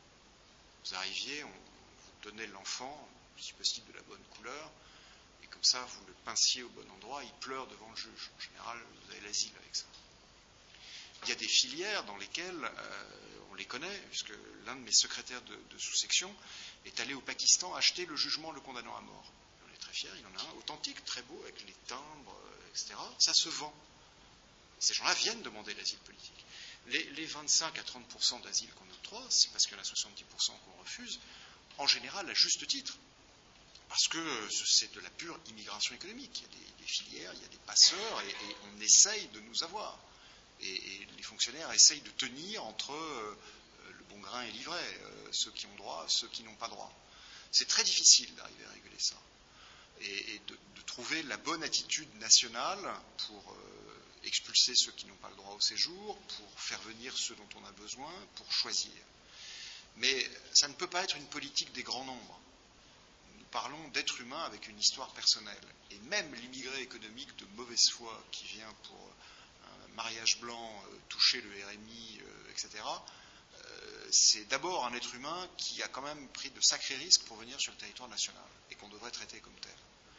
Vous arriviez, on vous donnait l'enfant, si possible de la bonne couleur, et comme ça vous le pinciez au bon endroit, il pleure devant le juge. En général, vous avez l'asile avec ça. Il y a des filières dans lesquelles, euh, on les connaît, puisque l'un de mes secrétaires de, de sous-section est allé au Pakistan acheter le jugement le condamnant à mort. On est très fiers, il y en a un authentique, très beau, avec les timbres, et cetera. Ça se vend. Ces gens-là viennent demander l'asile politique. Les, les vingt-cinq à trente pour cent d'asile qu'on octroie, c'est parce qu'il y en a soixante-dix pour cent qu'on refuse, en général à juste titre. Parce que c'est de la pure immigration économique. Il y a des, des filières, il y a des passeurs, et, et on essaye de nous avoir. Et, et les fonctionnaires essayent de tenir entre euh, le bon grain et l'ivraie, euh, ceux qui ont droit, ceux qui n'ont pas droit. C'est très difficile d'arriver à réguler ça. Et, et de, de trouver la bonne attitude nationale pour euh, expulser ceux qui n'ont pas le droit au séjour, pour faire venir ceux dont on a besoin, pour choisir. Mais ça ne peut pas être une politique des grands nombres. Nous parlons d'êtres humains avec une histoire personnelle. Et même l'immigré économique de mauvaise foi qui vient pour mariage blanc, euh, toucher le R M I, euh, et cetera, euh, c'est d'abord un être humain qui a quand même pris de sacrés risques pour venir sur le territoire national et qu'on devrait traiter comme tel.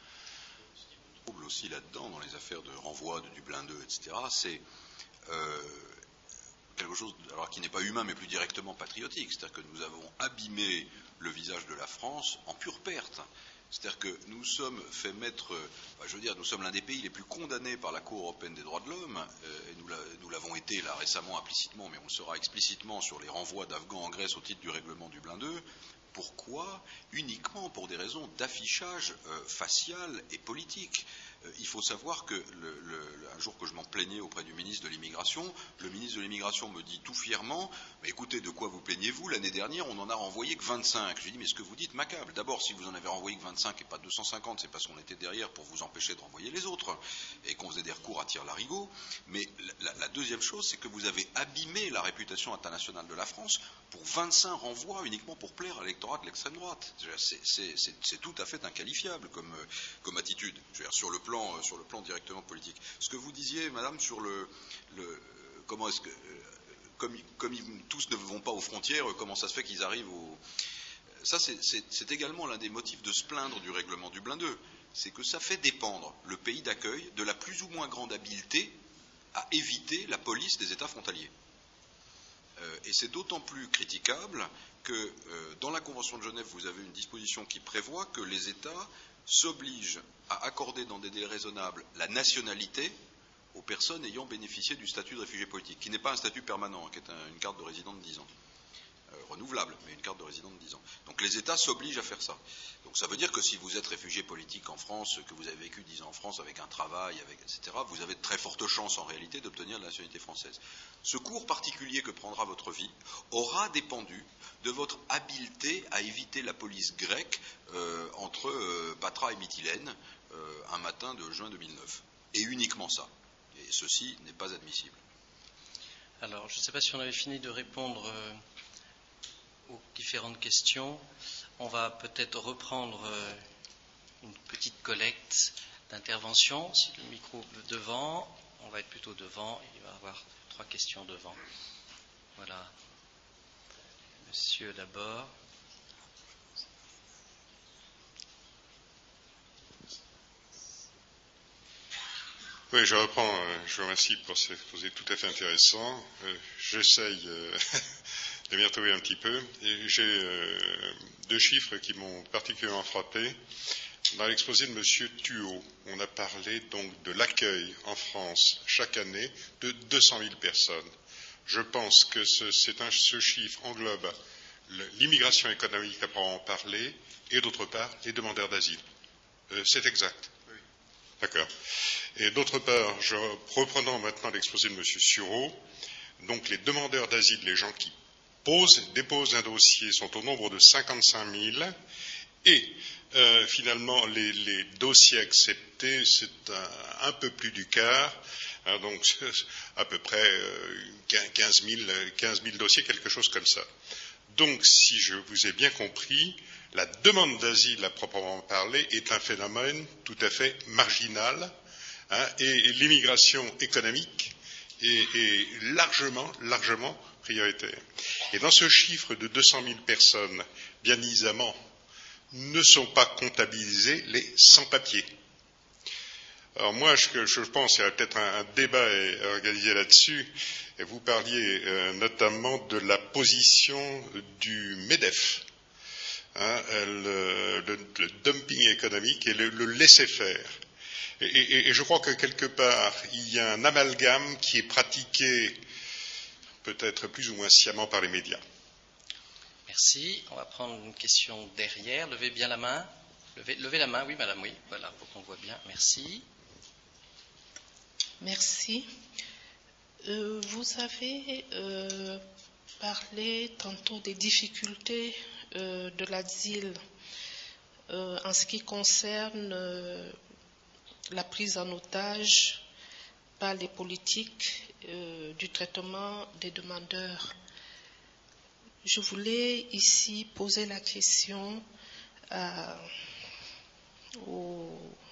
Ce qui me trouble aussi là-dedans, dans les affaires de renvoi de Dublin deux, et cetera, c'est euh, quelque chose alors, qui n'est pas humain mais plus directement patriotique. C'est-à-dire que nous avons abîmé le visage de la France en pure perte. C'est-à-dire que nous sommes fait mettre, je veux dire, nous sommes l'un des pays les plus condamnés par la Cour européenne des droits de l'homme, euh, et nous, la, nous l'avons été là récemment implicitement, mais on le sera explicitement sur les renvois d'Afghans en Grèce au titre du règlement Dublin deux. Pourquoi ? Uniquement pour des raisons d'affichage euh, facial et politique. Euh, il faut savoir que le, le, un jour que je m'en plaignais auprès du ministre de l'Immigration, le ministre de l'Immigration me dit tout fièrement « Mais écoutez, de quoi vous plaignez-vous ? L'année dernière, on n'en a renvoyé que vingt-cinq. » Je lui ai dit « Mais ce que vous dites m'accable. D'abord, si vous en avez renvoyé que vingt-cinq et pas deux cent cinquante, c'est parce qu'on était derrière pour vous empêcher de renvoyer les autres et qu'on faisait des recours à tire-larigot. Mais la, la deuxième chose, c'est que vous avez abîmé la réputation internationale de la France pour vingt-cinq renvois uniquement pour plaire à l'électorat de l'extrême droite. C'est, c'est, c'est, c'est tout à fait inqualifiable comme, comme attitude, je veux dire, sur le plan, sur le plan directement politique. Ce que vous disiez, madame, sur le, le comment est-ce que, comme, comme ils, tous ne vont pas aux frontières, comment ça se fait qu'ils arrivent au... Ça, c'est, c'est, c'est également l'un des motifs de se plaindre du règlement Dublin deux, c'est que ça fait dépendre le pays d'accueil de la plus ou moins grande habileté à éviter la police des États frontaliers. Euh, et c'est d'autant plus critiquable que euh, dans la Convention de Genève, vous avez une disposition qui prévoit que les États s'obligent à accorder dans des délais raisonnables la nationalité aux personnes ayant bénéficié du statut de réfugié politique, qui n'est pas un statut permanent, qui est un, une carte de résident de dix ans. Euh, renouvelable, mais une carte de résident de dix ans. Donc les États s'obligent à faire ça. Donc ça veut dire que si vous êtes réfugié politique en France, que vous avez vécu dix ans en France avec un travail, avec, et cetera, vous avez de très fortes chances en réalité d'obtenir la nationalité française. Ce cours particulier que prendra votre vie aura dépendu de votre habileté à éviter la police grecque euh, entre euh, Patra et Mytilène euh, un matin de juin deux mille neuf. Et uniquement ça. Et ceci n'est pas admissible. Alors, je ne sais pas si on avait fini de répondre euh, aux différentes questions. On va peut-être reprendre euh, une petite collecte d'intervention. Si le micro est devant, on va être plutôt devant. Il va y avoir trois questions devant. Voilà. Monsieur d'abord. Oui, je reprends. Euh, je vous remercie pour ce exposé tout à fait intéressant. Euh, j'essaye euh, de m'y retrouver un petit peu. Et j'ai euh, deux chiffres qui m'ont particulièrement frappé. Dans l'exposé de M. Thuot, on a parlé donc de l'accueil en France chaque année de deux cent mille personnes. Je pense que ce, c'est un, ce chiffre englobe l'immigration économique à proprement parler et d'autre part les demandeurs d'asile. Euh, c'est exact. Oui. D'accord. Et d'autre part, je, reprenant maintenant l'exposé de M. Sureau, donc les demandeurs d'asile, les gens qui posent, déposent un dossier sont au nombre de cinquante-cinq mille et euh, finalement les, les dossiers acceptés, c'est un, un peu plus du quart, hein, donc à peu près euh, quinze mille dossiers, quelque chose comme ça. Donc, si je vous ai bien compris, la demande d'asile à proprement parler est un phénomène tout à fait marginal, hein, et, et l'immigration économique est, est largement, largement prioritaire. Et dans ce chiffre de deux cent mille personnes, bien évidemment, ne sont pas comptabilisés les sans-papiers. Alors moi, je, je pense qu'il y a peut-être un, un débat à organiser là-dessus. Et vous parliez euh, notamment de la position du MEDEF, hein, le, le, le dumping économique et le, le laisser-faire. Et, et, et je crois que quelque part, il y a un amalgame qui est pratiqué peut-être plus ou moins sciemment par les médias. Merci. On va prendre une question derrière. Levez bien la main. Levez, levez la main, oui, madame, oui. Voilà, pour qu'on voit bien. Merci. Merci. Euh, vous avez euh, parlé tantôt des difficultés euh, de l'asile euh, en ce qui concerne euh, la prise en otage par les politiques euh, du traitement des demandeurs. Je voulais ici poser la question à, aux,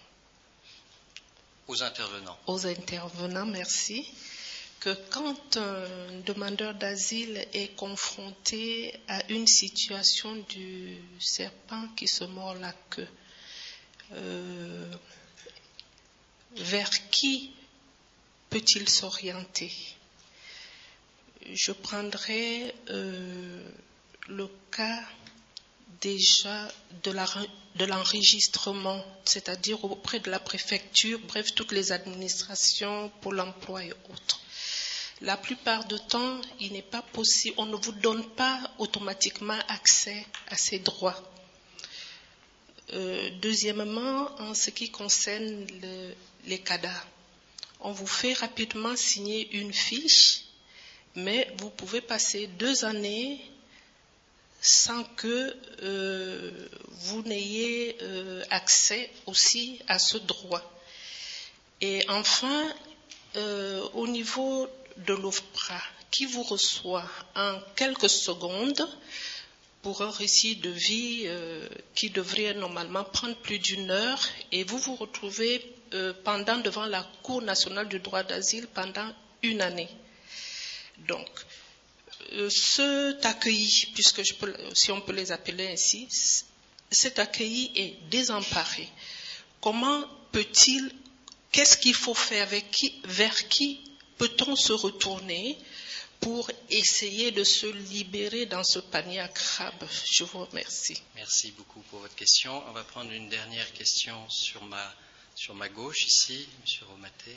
aux intervenants. Aux intervenants, merci. Que quand un demandeur d'asile est confronté à une situation du serpent qui se mord la queue, euh, vers qui peut-il s'orienter? Je prendrai euh, le cas déjà de, la, de l'enregistrement, c'est-à-dire auprès de la préfecture, bref, toutes les administrations pour l'emploi et autres. La plupart du temps, il n'est pas possible, on ne vous donne pas automatiquement accès à ces droits. Euh, deuxièmement, en ce qui concerne le, les C A D A, on vous fait rapidement signer une fiche, mais vous pouvez passer deux années sans que euh, vous n'ayez euh, accès aussi à ce droit. Et enfin, euh, au niveau de l'OFPRA, qui vous reçoit en quelques secondes pour un récit de vie euh, qui devrait normalement prendre plus d'une heure, et vous vous retrouvez euh, pendant devant la Cour nationale du droit d'asile pendant une année. Donc, euh, cet accueilli, puisque je peux, si on peut les appeler ainsi, cet accueilli est désemparé. Comment peut-il, qu'est-ce qu'il faut faire, avec qui, vers qui peut-on se retourner pour essayer de se libérer dans ce panier à crabes? Je vous remercie. Merci beaucoup pour votre question. On va prendre une dernière question sur ma, sur ma gauche ici, M. Romaté.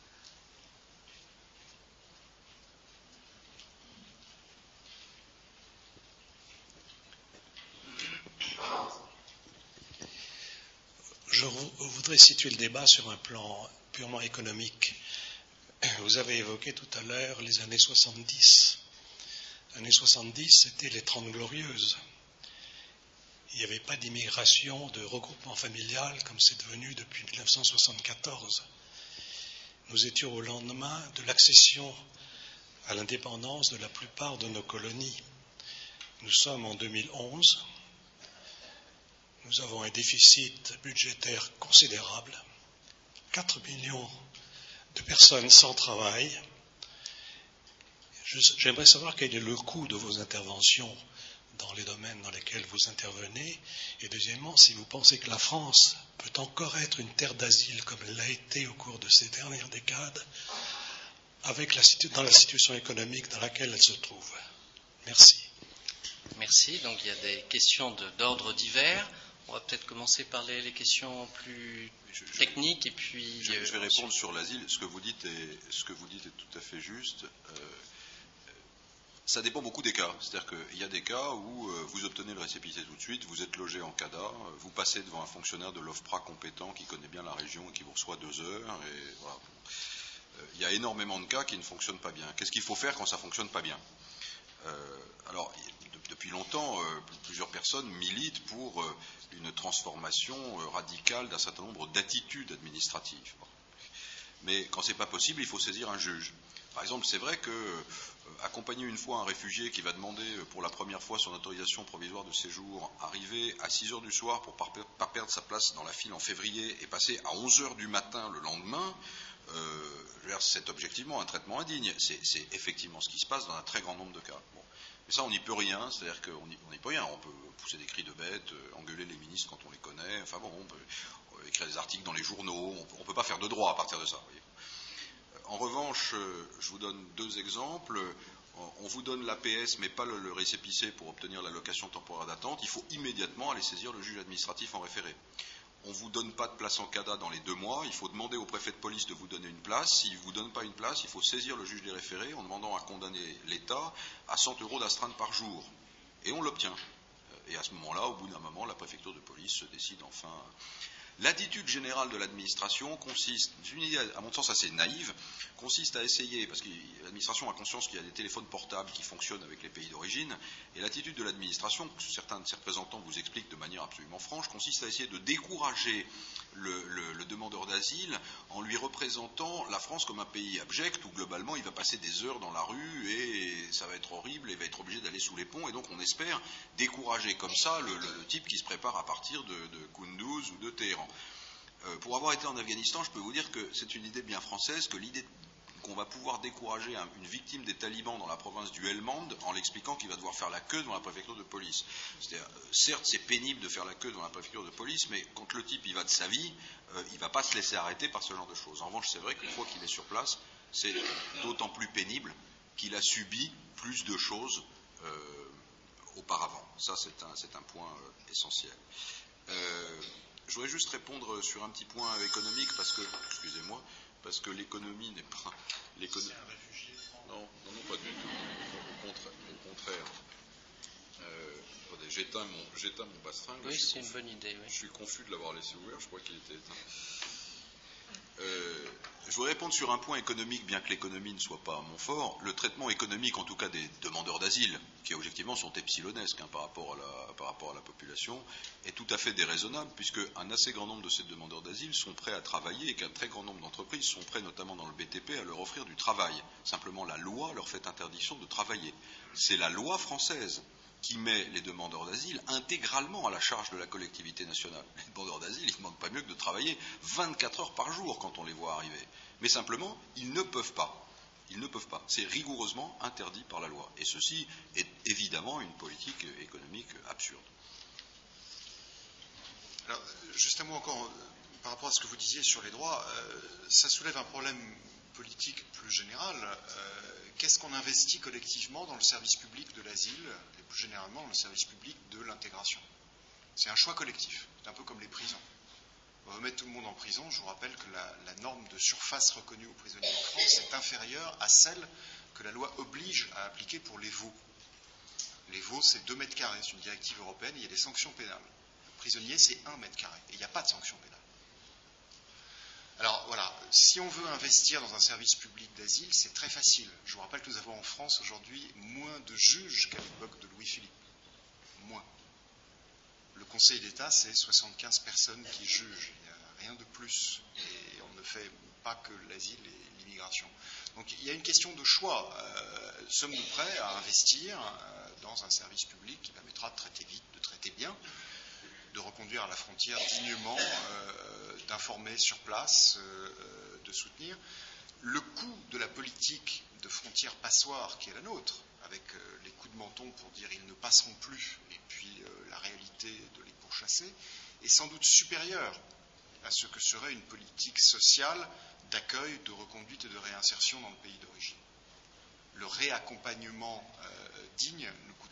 Je voudrais situer le débat sur un plan purement économique. Vous avez évoqué tout à l'heure les années soixante-dix. Les années soixante-dix, c'était les Trente Glorieuses. Il n'y avait pas d'immigration, de regroupement familial comme c'est devenu depuis mille neuf cent soixante-quatorze. Nous étions au lendemain de l'accession à l'indépendance de la plupart de nos colonies. Nous sommes en deux mille onze. Nous avons un déficit budgétaire considérable, quatre millions de personnes sans travail. J'aimerais savoir quel est le coût de vos interventions dans les domaines dans lesquels vous intervenez. Et deuxièmement, si vous pensez que la France peut encore être une terre d'asile comme elle l'a été au cours de ces dernières décades, avec la, dans la situation économique dans laquelle elle se trouve. Merci. Merci. Donc il y a des questions de, d'ordre divers. On va peut-être commencer par les, les questions plus je, je, techniques et puis. Je, euh, je vais répondre sur l'asile. Ce que vous dites est, ce que vous dites est tout à fait juste. Euh, ça dépend beaucoup des cas. C'est-à-dire qu'il y a des cas où euh, vous obtenez le récépissé tout de suite, vous êtes logé en CADA, euh, vous passez devant un fonctionnaire de l'OFPRA compétent qui connaît bien la région et qui vous reçoit deux heures. Et voilà. Euh, il y a énormément de cas qui ne fonctionnent pas bien. Qu'est-ce qu'il faut faire quand ça ne fonctionne pas bien ? euh, Alors. Depuis longtemps, euh, plusieurs personnes militent pour euh, une transformation euh, radicale d'un certain nombre d'attitudes administratives. Mais quand ce n'est pas possible, il faut saisir un juge. Par exemple, c'est vrai que euh, accompagner une fois un réfugié qui va demander euh, pour la première fois son autorisation provisoire de séjour, arriver à six heures du soir pour ne pas perdre sa place dans la file en février et passer à onze heures du matin le lendemain, euh, c'est objectivement un traitement indigne. C'est, c'est effectivement ce qui se passe dans un très grand nombre de cas. Bon. Mais ça, on n'y peut rien, c'est-à-dire qu'on n'y peut rien. On peut pousser des cris de bête, euh, engueuler les ministres quand on les connaît, enfin bon, on peut euh, écrire des articles dans les journaux, on ne peut pas faire de droit à partir de ça. Voyez. En revanche, euh, je vous donne deux exemples. On vous donne l'A P S, mais pas le, le récépissé pour obtenir l'allocation temporaire d'attente. Il faut immédiatement aller saisir le juge administratif en référé. On ne vous donne pas de place en CADA dans les deux mois, il faut demander au préfet de police de vous donner une place. S'il ne vous donne pas une place, il faut saisir le juge des référés en demandant à condamner l'État à cent euros d'astreinte par jour. Et on l'obtient. Et à ce moment-là, au bout d'un moment, la préfecture de police se décide enfin. L'attitude générale de l'administration consiste, c'est une idée à mon sens assez naïve, consiste à essayer, parce que l'administration a conscience qu'il y a des téléphones portables qui fonctionnent avec les pays d'origine, et l'attitude de l'administration, que certains de ses représentants vous expliquent de manière absolument franche, consiste à essayer de décourager le, le, le demandeur d'asile en lui représentant la France comme un pays abject où globalement il va passer des heures dans la rue et ça va être horrible et il va être obligé d'aller sous les ponts, et donc on espère décourager comme ça le, le, le type qui se prépare à partir de, de Kunduz ou de Téhéran. Euh, pour avoir été en Afghanistan, je peux vous dire que c'est une idée bien française, que l'idée qu'on va pouvoir décourager un, une victime des talibans dans la province du Helmand en l'expliquant qu'il va devoir faire la queue devant la préfecture de police. C'est-à-dire, euh, certes, c'est pénible de faire la queue devant la préfecture de police, mais quand le type il va de sa vie, euh, il ne va pas se laisser arrêter par ce genre de choses. En revanche, c'est vrai qu'une fois qu'il est sur place, c'est d'autant plus pénible qu'il a subi plus de choses euh, auparavant. Ça, c'est un, c'est un point euh, essentiel. Euh, Je voudrais juste répondre sur un petit point économique, parce que, excusez-moi, parce que l'économie n'est pas... L'économie... C'est un réfugié. Non, non, non, pas du tout. Au contraire. Au contraire. Euh, attendez, j'éteins mon, j'éteins mon bastringue. Oui, c'est confus, une bonne idée. Oui. Je suis confus de l'avoir laissé ouvert, je crois qu'il était éteint. Euh, je voudrais répondre sur un point économique, bien que l'économie ne soit pas mon fort. Le traitement économique, en tout cas des demandeurs d'asile, qui objectivement sont epsilonesques hein, par, rapport à la, par rapport à la population, est tout à fait déraisonnable, puisque un assez grand nombre de ces demandeurs d'asile sont prêts à travailler et qu'un très grand nombre d'entreprises sont prêts, notamment dans le B T P, à leur offrir du travail. Simplement, la loi leur fait interdiction de travailler. C'est la loi française qui met les demandeurs d'asile intégralement à la charge de la collectivité nationale. Les demandeurs d'asile, ils ne demandent pas mieux que de travailler vingt-quatre heures par jour quand on les voit arriver. Mais simplement, ils ne peuvent pas. Ils ne peuvent pas. C'est rigoureusement interdit par la loi. Et ceci est évidemment une politique économique absurde. Alors, juste un mot encore, par rapport à ce que vous disiez sur les droits, euh, ça soulève un problème politique plus général. Euh, qu'est-ce qu'on investit collectivement dans le service public de l'asile et plus généralement dans le service public de l'intégration? C'est un choix collectif. C'est un peu comme les prisons. On va mettre tout le monde en prison. Je vous rappelle que la, la norme de surface reconnue aux prisonniers de France est inférieure à celle que la loi oblige à appliquer pour les veaux. Les veaux, c'est deux mètres carrés. C'est une directive européenne. Il y a des sanctions pénales. Le prisonnier, c'est un mètre carré. Et il n'y a pas de sanctions pénales. Alors voilà, si on veut investir dans un service public d'asile, c'est très facile. Je vous rappelle que nous avons en France aujourd'hui moins de juges qu'à l'époque de Louis-Philippe. Moins. Le Conseil d'État, c'est soixante-quinze personnes qui jugent. Il n'y a rien de plus. Et on ne fait pas que l'asile et l'immigration. Donc il y a une question de choix. Euh, sommes-nous prêts à investir euh, dans un service public qui permettra de traiter vite, de traiter bien, de reconduire à la frontière dignement, euh, d'informer sur place, euh, de soutenir. Le coût de la politique de frontières passoires qui est la nôtre, avec euh, les coups de menton pour dire ils ne passeront plus, et puis euh, la réalité de les pourchasser, est sans doute supérieur à ce que serait une politique sociale d'accueil, de reconduite et de réinsertion dans le pays d'origine. Le réaccompagnement euh, digne nous coûte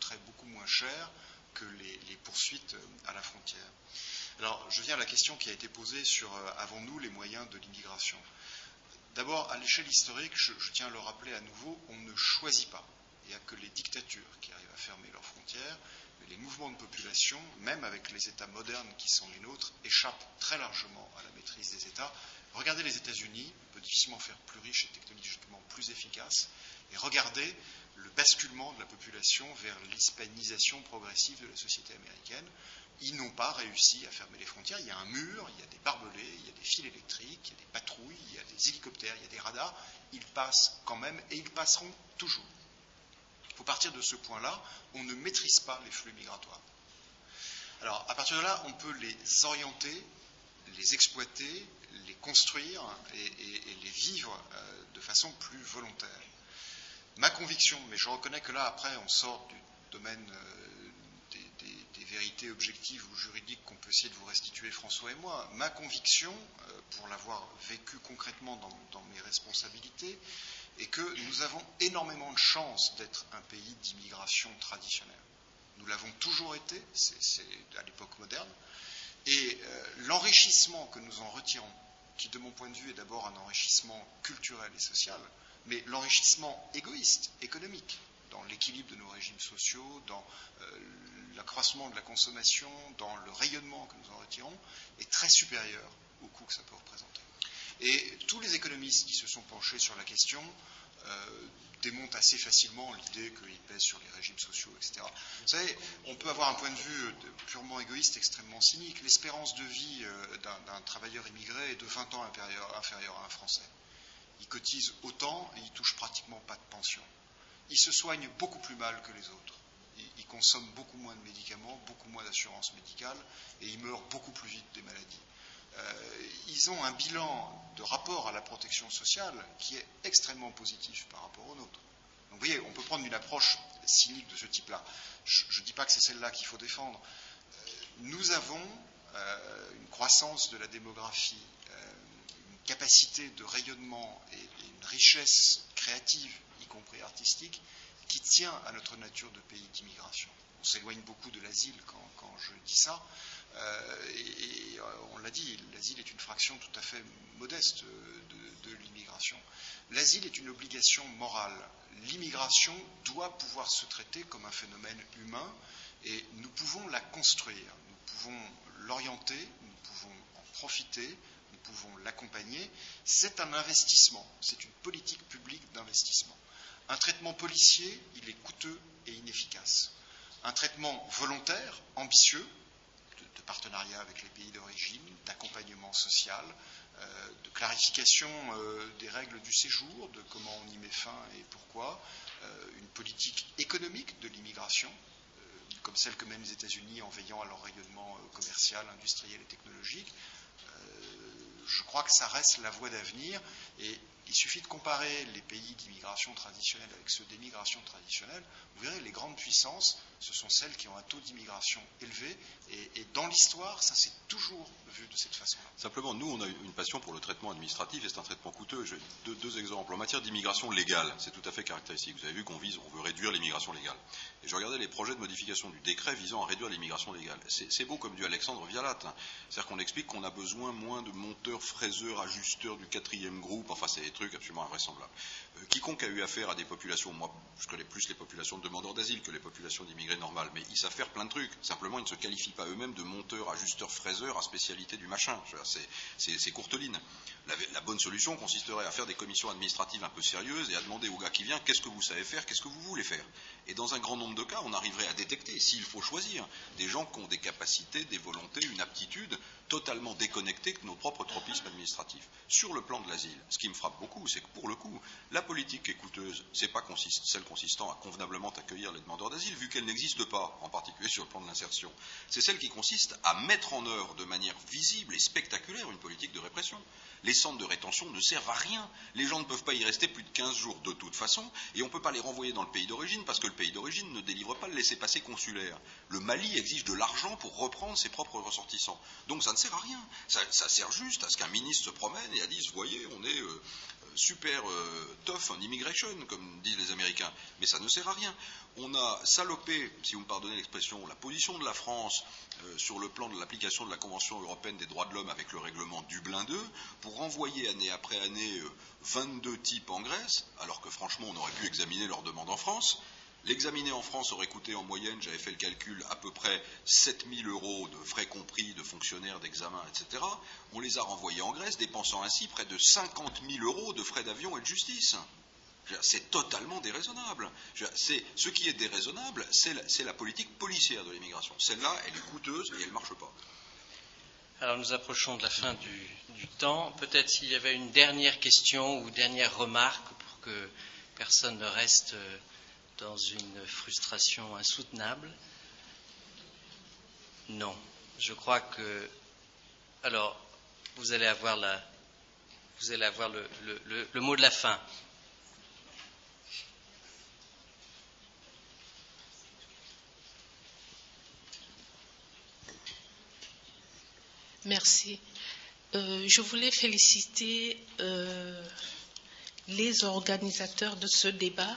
coûterait beaucoup moins cher que les, les poursuites à la frontière. Alors, je viens à la question qui a été posée sur euh, avons-nous les moyens de l'immigration? D'abord, à l'échelle historique, je, je tiens à le rappeler à nouveau, on ne choisit pas. Il n'y a que les dictatures qui arrivent à fermer leurs frontières, mais les mouvements de population, même avec les États modernes qui sont les nôtres, échappent très largement à la maîtrise des États. Regardez les États-Unis, on peut difficilement faire plus riche et technologiquement plus efficace, et regardez le basculement de la population vers l'hispanisation progressive de la société américaine. Ils n'ont pas réussi à fermer les frontières. Il y a un mur, il y a des barbelés, il y a des fils électriques, il y a des patrouilles, il y a des hélicoptères, il y a des radars. Ils passent quand même et ils passeront toujours. Il faut partir de ce point-là. On ne maîtrise pas les flux migratoires. Alors, à partir de là, on peut les orienter, les exploiter, les construire et, et, et les vivre euh, de façon plus volontaire. Ma conviction, mais je reconnais que là, après, on sort du domaine euh, des, des, des vérités objectives ou juridiques qu'on peut essayer de vous restituer, François et moi. Ma conviction, euh, pour l'avoir vécu concrètement dans, dans mes responsabilités, est que nous avons énormément de chance d'être un pays d'immigration traditionnelle. Nous l'avons toujours été, c'est, c'est à l'époque moderne, et euh, l'enrichissement que nous en retirons, qui de mon point de vue est d'abord un enrichissement culturel et social, mais l'enrichissement égoïste, économique, dans l'équilibre de nos régimes sociaux, dans euh, l'accroissement de la consommation, dans le rayonnement que nous en retirons, est très supérieur au coût que ça peut représenter. Et tous les économistes qui se sont penchés sur la question euh, démontent assez facilement l'idée qu'il pèse sur les régimes sociaux, et cetera. Vous savez, on peut avoir un point de vue purement égoïste, extrêmement cynique. L'espérance de vie euh, d'un, d'un travailleur immigré est de vingt ans inférieur, inférieur à un Français. Il cotise autant et il touche pratiquement pas de pension. Il se soigne beaucoup plus mal que les autres. Il, il consomme beaucoup moins de médicaments, beaucoup moins d'assurance médicale et il meurt beaucoup plus vite des maladies. Euh, ils ont un bilan de rapport à la protection sociale qui est extrêmement positif par rapport au nôtre. Donc vous voyez, on peut prendre une approche cynique de ce type-là. Je ne dis pas que c'est celle-là qu'il faut défendre. Euh, nous avons euh, une croissance de la démographie, euh, une capacité de rayonnement et, et une richesse créative, y compris artistique, qui tient à notre nature de pays d'immigration. On s'éloigne beaucoup de l'asile quand, quand je dis ça. Euh, et, et on l'a dit, l'asile est une fraction tout à fait modeste de, de l'immigration. L'asile est une obligation morale. L'immigration doit pouvoir se traiter comme un phénomène humain et nous pouvons la construire, nous pouvons l'orienter, nous pouvons en profiter, nous pouvons l'accompagner. C'est un investissement, c'est une politique publique d'investissement. Un traitement policier, il est coûteux et inefficace. Un traitement volontaire, ambitieux, de partenariat avec les pays d'origine, d'accompagnement social, euh, de clarification euh, des règles du séjour, de comment on y met fin et pourquoi, euh, une politique économique de l'immigration, euh, comme celle que mènent les États-Unis en veillant à leur rayonnement euh, commercial, industriel et technologique. Euh, je crois que ça reste la voie d'avenir et il suffit de comparer les pays d'immigration traditionnelle avec ceux d'émigration traditionnelle. Vous verrez, les grandes puissances, ce sont celles qui ont un taux d'immigration élevé. Et, et dans l'histoire, ça s'est toujours vu de cette façon-là. Simplement, nous, on a une passion pour le traitement administratif et c'est un traitement coûteux. Je, deux, deux exemples. En matière d'immigration légale, c'est tout à fait caractéristique. Vous avez vu qu'on vise, on veut réduire l'immigration légale. Et je regardais les projets de modification du décret visant à réduire l'immigration légale. C'est, c'est beau comme du Alexandre Vialat. Hein. C'est-à-dire qu'on explique qu'on a besoin moins de monteurs, fraiseurs, ajusteurs du quatrième groupe. Enfin, c'est des trucs absolument invraisemblables. Euh, quiconque a eu affaire à des populations, moi, je connais plus les populations de demandeurs d'asile que les populations d'immigrés normales, mais ils savent faire plein de trucs. Simplement, ils ne se qualifient pas eux-mêmes de monteurs, ajusteurs, fraiseurs à spécialité du machin. C'est, c'est, c'est courteline. La, la bonne solution consisterait à faire des commissions administratives un peu sérieuses et à demander au gars qui vient qu'est-ce que vous savez faire, qu'est-ce que vous voulez faire. Et dans un grand nombre de cas, on arriverait à détecter, s'il faut choisir, des gens qui ont des capacités, des volontés, une aptitude totalement déconnectée de nos propres tropismes administratifs. Sur le plan de l'asile, ce qui me frappe beaucoup, c'est que pour le coup, la politique qui est coûteuse, c'est pas consiste, celle consistant à convenablement accueillir les demandeurs d'asile, vu qu'elle n'existe pas, en particulier sur le plan de l'insertion. C'est celle qui consiste à mettre en œuvre de manière visible et spectaculaire une politique de répression. Les centres de rétention ne servent à rien. Les gens ne peuvent pas y rester plus de quinze jours de toute façon, et on ne peut pas les renvoyer dans le pays d'origine parce que le pays d'origine ne délivre pas le laissez-passer consulaire. Le Mali exige de l'argent pour reprendre ses propres ressortissants. Donc ça ne sert à rien. Ça, ça sert juste à ce qu'un ministre se promène et à dise, voyez, on est... Euh, super euh, tough en immigration, comme disent les Américains, mais ça ne sert à rien. On a salopé, si vous me pardonnez l'expression, la position de la France euh, sur le plan de l'application de la Convention européenne des droits de l'homme avec le règlement Dublin deux, pour renvoyer année après année euh, vingt-deux types en Grèce, alors que franchement on aurait pu examiner leur demande en France. L'examiner en France aurait coûté en moyenne, j'avais fait le calcul, à peu près sept mille euros de frais compris, de fonctionnaires, d'examen, et cetera. On les a renvoyés en Grèce, dépensant ainsi près de cinquante mille euros de frais d'avion et de justice. C'est totalement déraisonnable. C'est, ce qui est déraisonnable, c'est la, c'est la politique policière de l'immigration. Celle-là, elle est coûteuse et elle ne marche pas. Alors nous approchons de la fin du, du temps. Peut-être s'il y avait une dernière question ou dernière remarque pour que personne ne reste dans une frustration insoutenable. Non. Je crois que... Alors, vous allez avoir, la, vous allez avoir le, le, le, le mot de la fin. Merci. Euh, je voulais féliciter euh, les organisateurs de ce débat.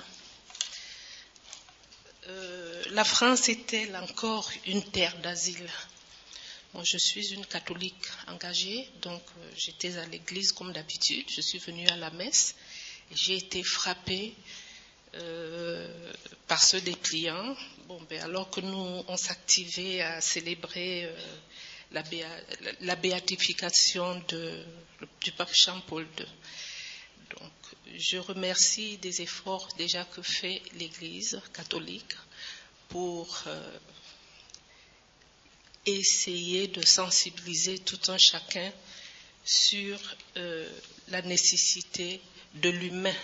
Euh, la France est-elle encore une terre d'asile? Moi, je suis une catholique engagée, donc euh, j'étais à l'église comme d'habitude. Je suis venue à la messe et j'ai été frappée euh, par ce dépliant. Bon, ben, alors que nous, on s'activait à célébrer euh, la, béa, la béatification de, du pape Jean-Paul deux. Donc, je remercie des efforts déjà que fait l'Église catholique pour euh, essayer de sensibiliser tout un chacun sur euh, la nécessité de l'humain.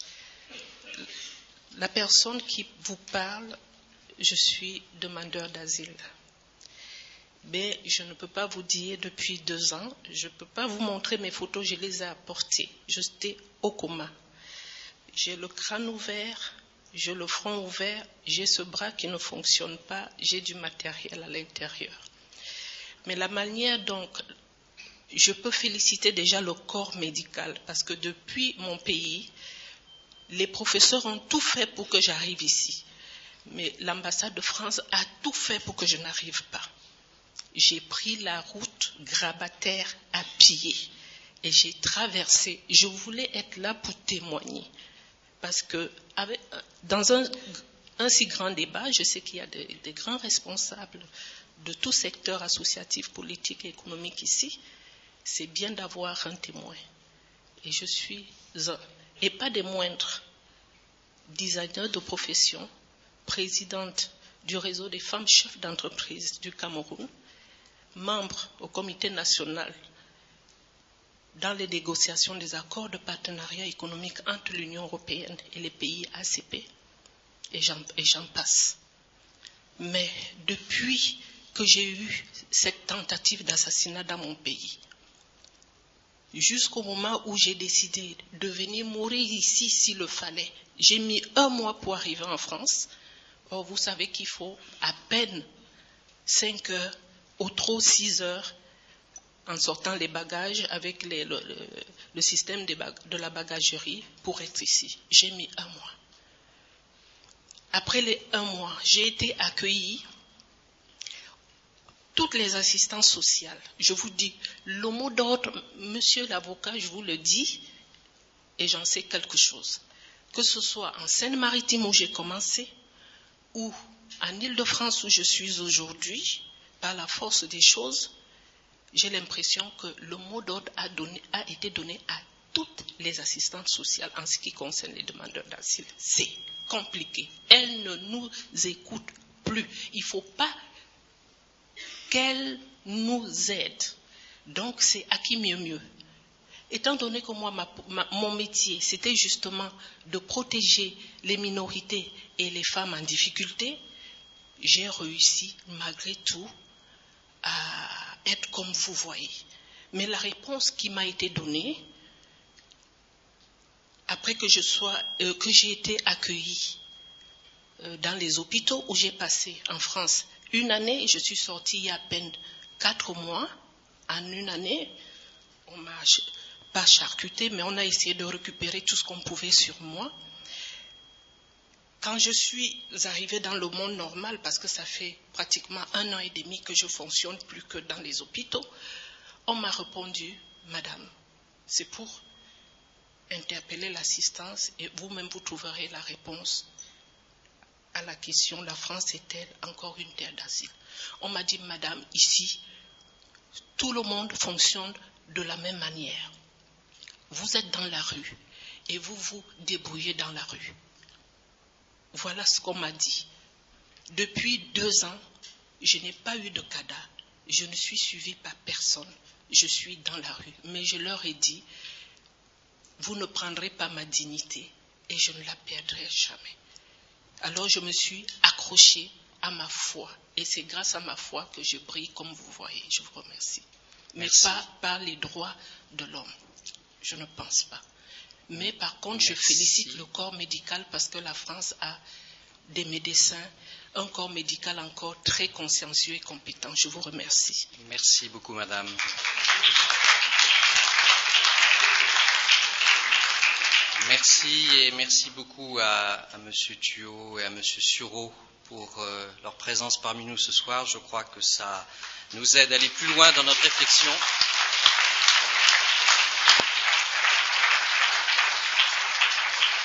La personne qui vous parle, je suis demandeur d'asile. Mais je ne peux pas vous dire depuis deux ans, je ne peux pas vous montrer mes photos, je les ai apportées. J'étais au coma. J'ai le crâne ouvert, j'ai le front ouvert, j'ai ce bras qui ne fonctionne pas, j'ai du matériel à l'intérieur. Mais la manière dont je peux féliciter déjà le corps médical, parce que depuis mon pays, les professeurs ont tout fait pour que j'arrive ici. Mais l'ambassade de France a tout fait pour que je n'arrive pas. J'ai pris la route grabataire à pied et j'ai traversé. Je voulais être là pour témoigner. Parce que avec, dans un, un si grand débat, je sais qu'il y a des de grands responsables de tout secteur associatif, politique et économique ici. C'est bien d'avoir un témoin. Et je suis un, et pas des moindres, designer de profession, présidente du réseau des femmes chefs d'entreprise du Cameroun, membre au comité national dans les négociations des accords de partenariat économique entre l'Union européenne et les pays A C P, et j'en, et j'en passe. Mais depuis que j'ai eu cette tentative d'assassinat dans mon pays, jusqu'au moment où j'ai décidé de venir mourir ici s'il le fallait, j'ai mis un mois pour arriver en France. Or, vous savez qu'il faut à peine cinq heures, au trop six heures, en sortant les bagages avec les, le, le, le système de, bag, de la bagagerie pour être ici. J'ai mis un mois. Après les un mois, j'ai été accueillie. Toutes les assistances sociales, je vous dis, le mot d'ordre, monsieur l'avocat, je vous le dis, et j'en sais quelque chose. Que ce soit en Seine-Maritime où j'ai commencé, ou en Île-de-France où je suis aujourd'hui, par la force des choses, j'ai l'impression que le mot d'ordre a, donné, a été donné à toutes les assistantes sociales en ce qui concerne les demandeurs d'asile. C'est compliqué. Elles ne nous écoutent plus. Il ne faut pas qu'elles nous aident. Donc c'est à qui mieux mieux. Étant donné que moi, ma, ma, mon métier, c'était justement de protéger les minorités et les femmes en difficulté, j'ai réussi malgré tout à être comme vous voyez. Mais la réponse qui m'a été donnée, après que je sois, euh, que j'ai été accueillie euh, dans les hôpitaux où j'ai passé en France une année, je suis sortie il y a à peine quatre mois. En une année, on m'a pas charcuté, mais on a essayé de récupérer tout ce qu'on pouvait sur moi. Quand je suis arrivée dans le monde normal, parce que ça fait pratiquement un an et demi que je fonctionne plus que dans les hôpitaux, on m'a répondu, Madame, c'est pour interpeller l'assistance et vous-même vous trouverez la réponse à la question, la France est-elle encore une terre d'asile? On m'a dit, Madame, ici, tout le monde fonctionne de la même manière. Vous êtes dans la rue et vous vous débrouillez dans la rue. Voilà ce qu'on m'a dit. Depuis deux ans, je n'ai pas eu de cadavre. Je ne suis suivie par personne. Je suis dans la rue. Mais je leur ai dit, vous ne prendrez pas ma dignité et je ne la perdrai jamais. Alors je me suis accrochée à ma foi. Et c'est grâce à ma foi que je brille comme vous voyez. Je vous remercie. Mais Merci. pas par les droits de l'homme. Je ne pense pas. Mais par contre, Merci. je félicite le corps médical parce que la France a des médecins, un corps médical encore très consciencieux et compétent. Je vous remercie. Merci beaucoup, Madame. Merci et merci beaucoup à, à M. Thuot et à M. Sureau pour euh, leur présence parmi nous ce soir. Je crois que ça nous aide à aller plus loin dans notre réflexion.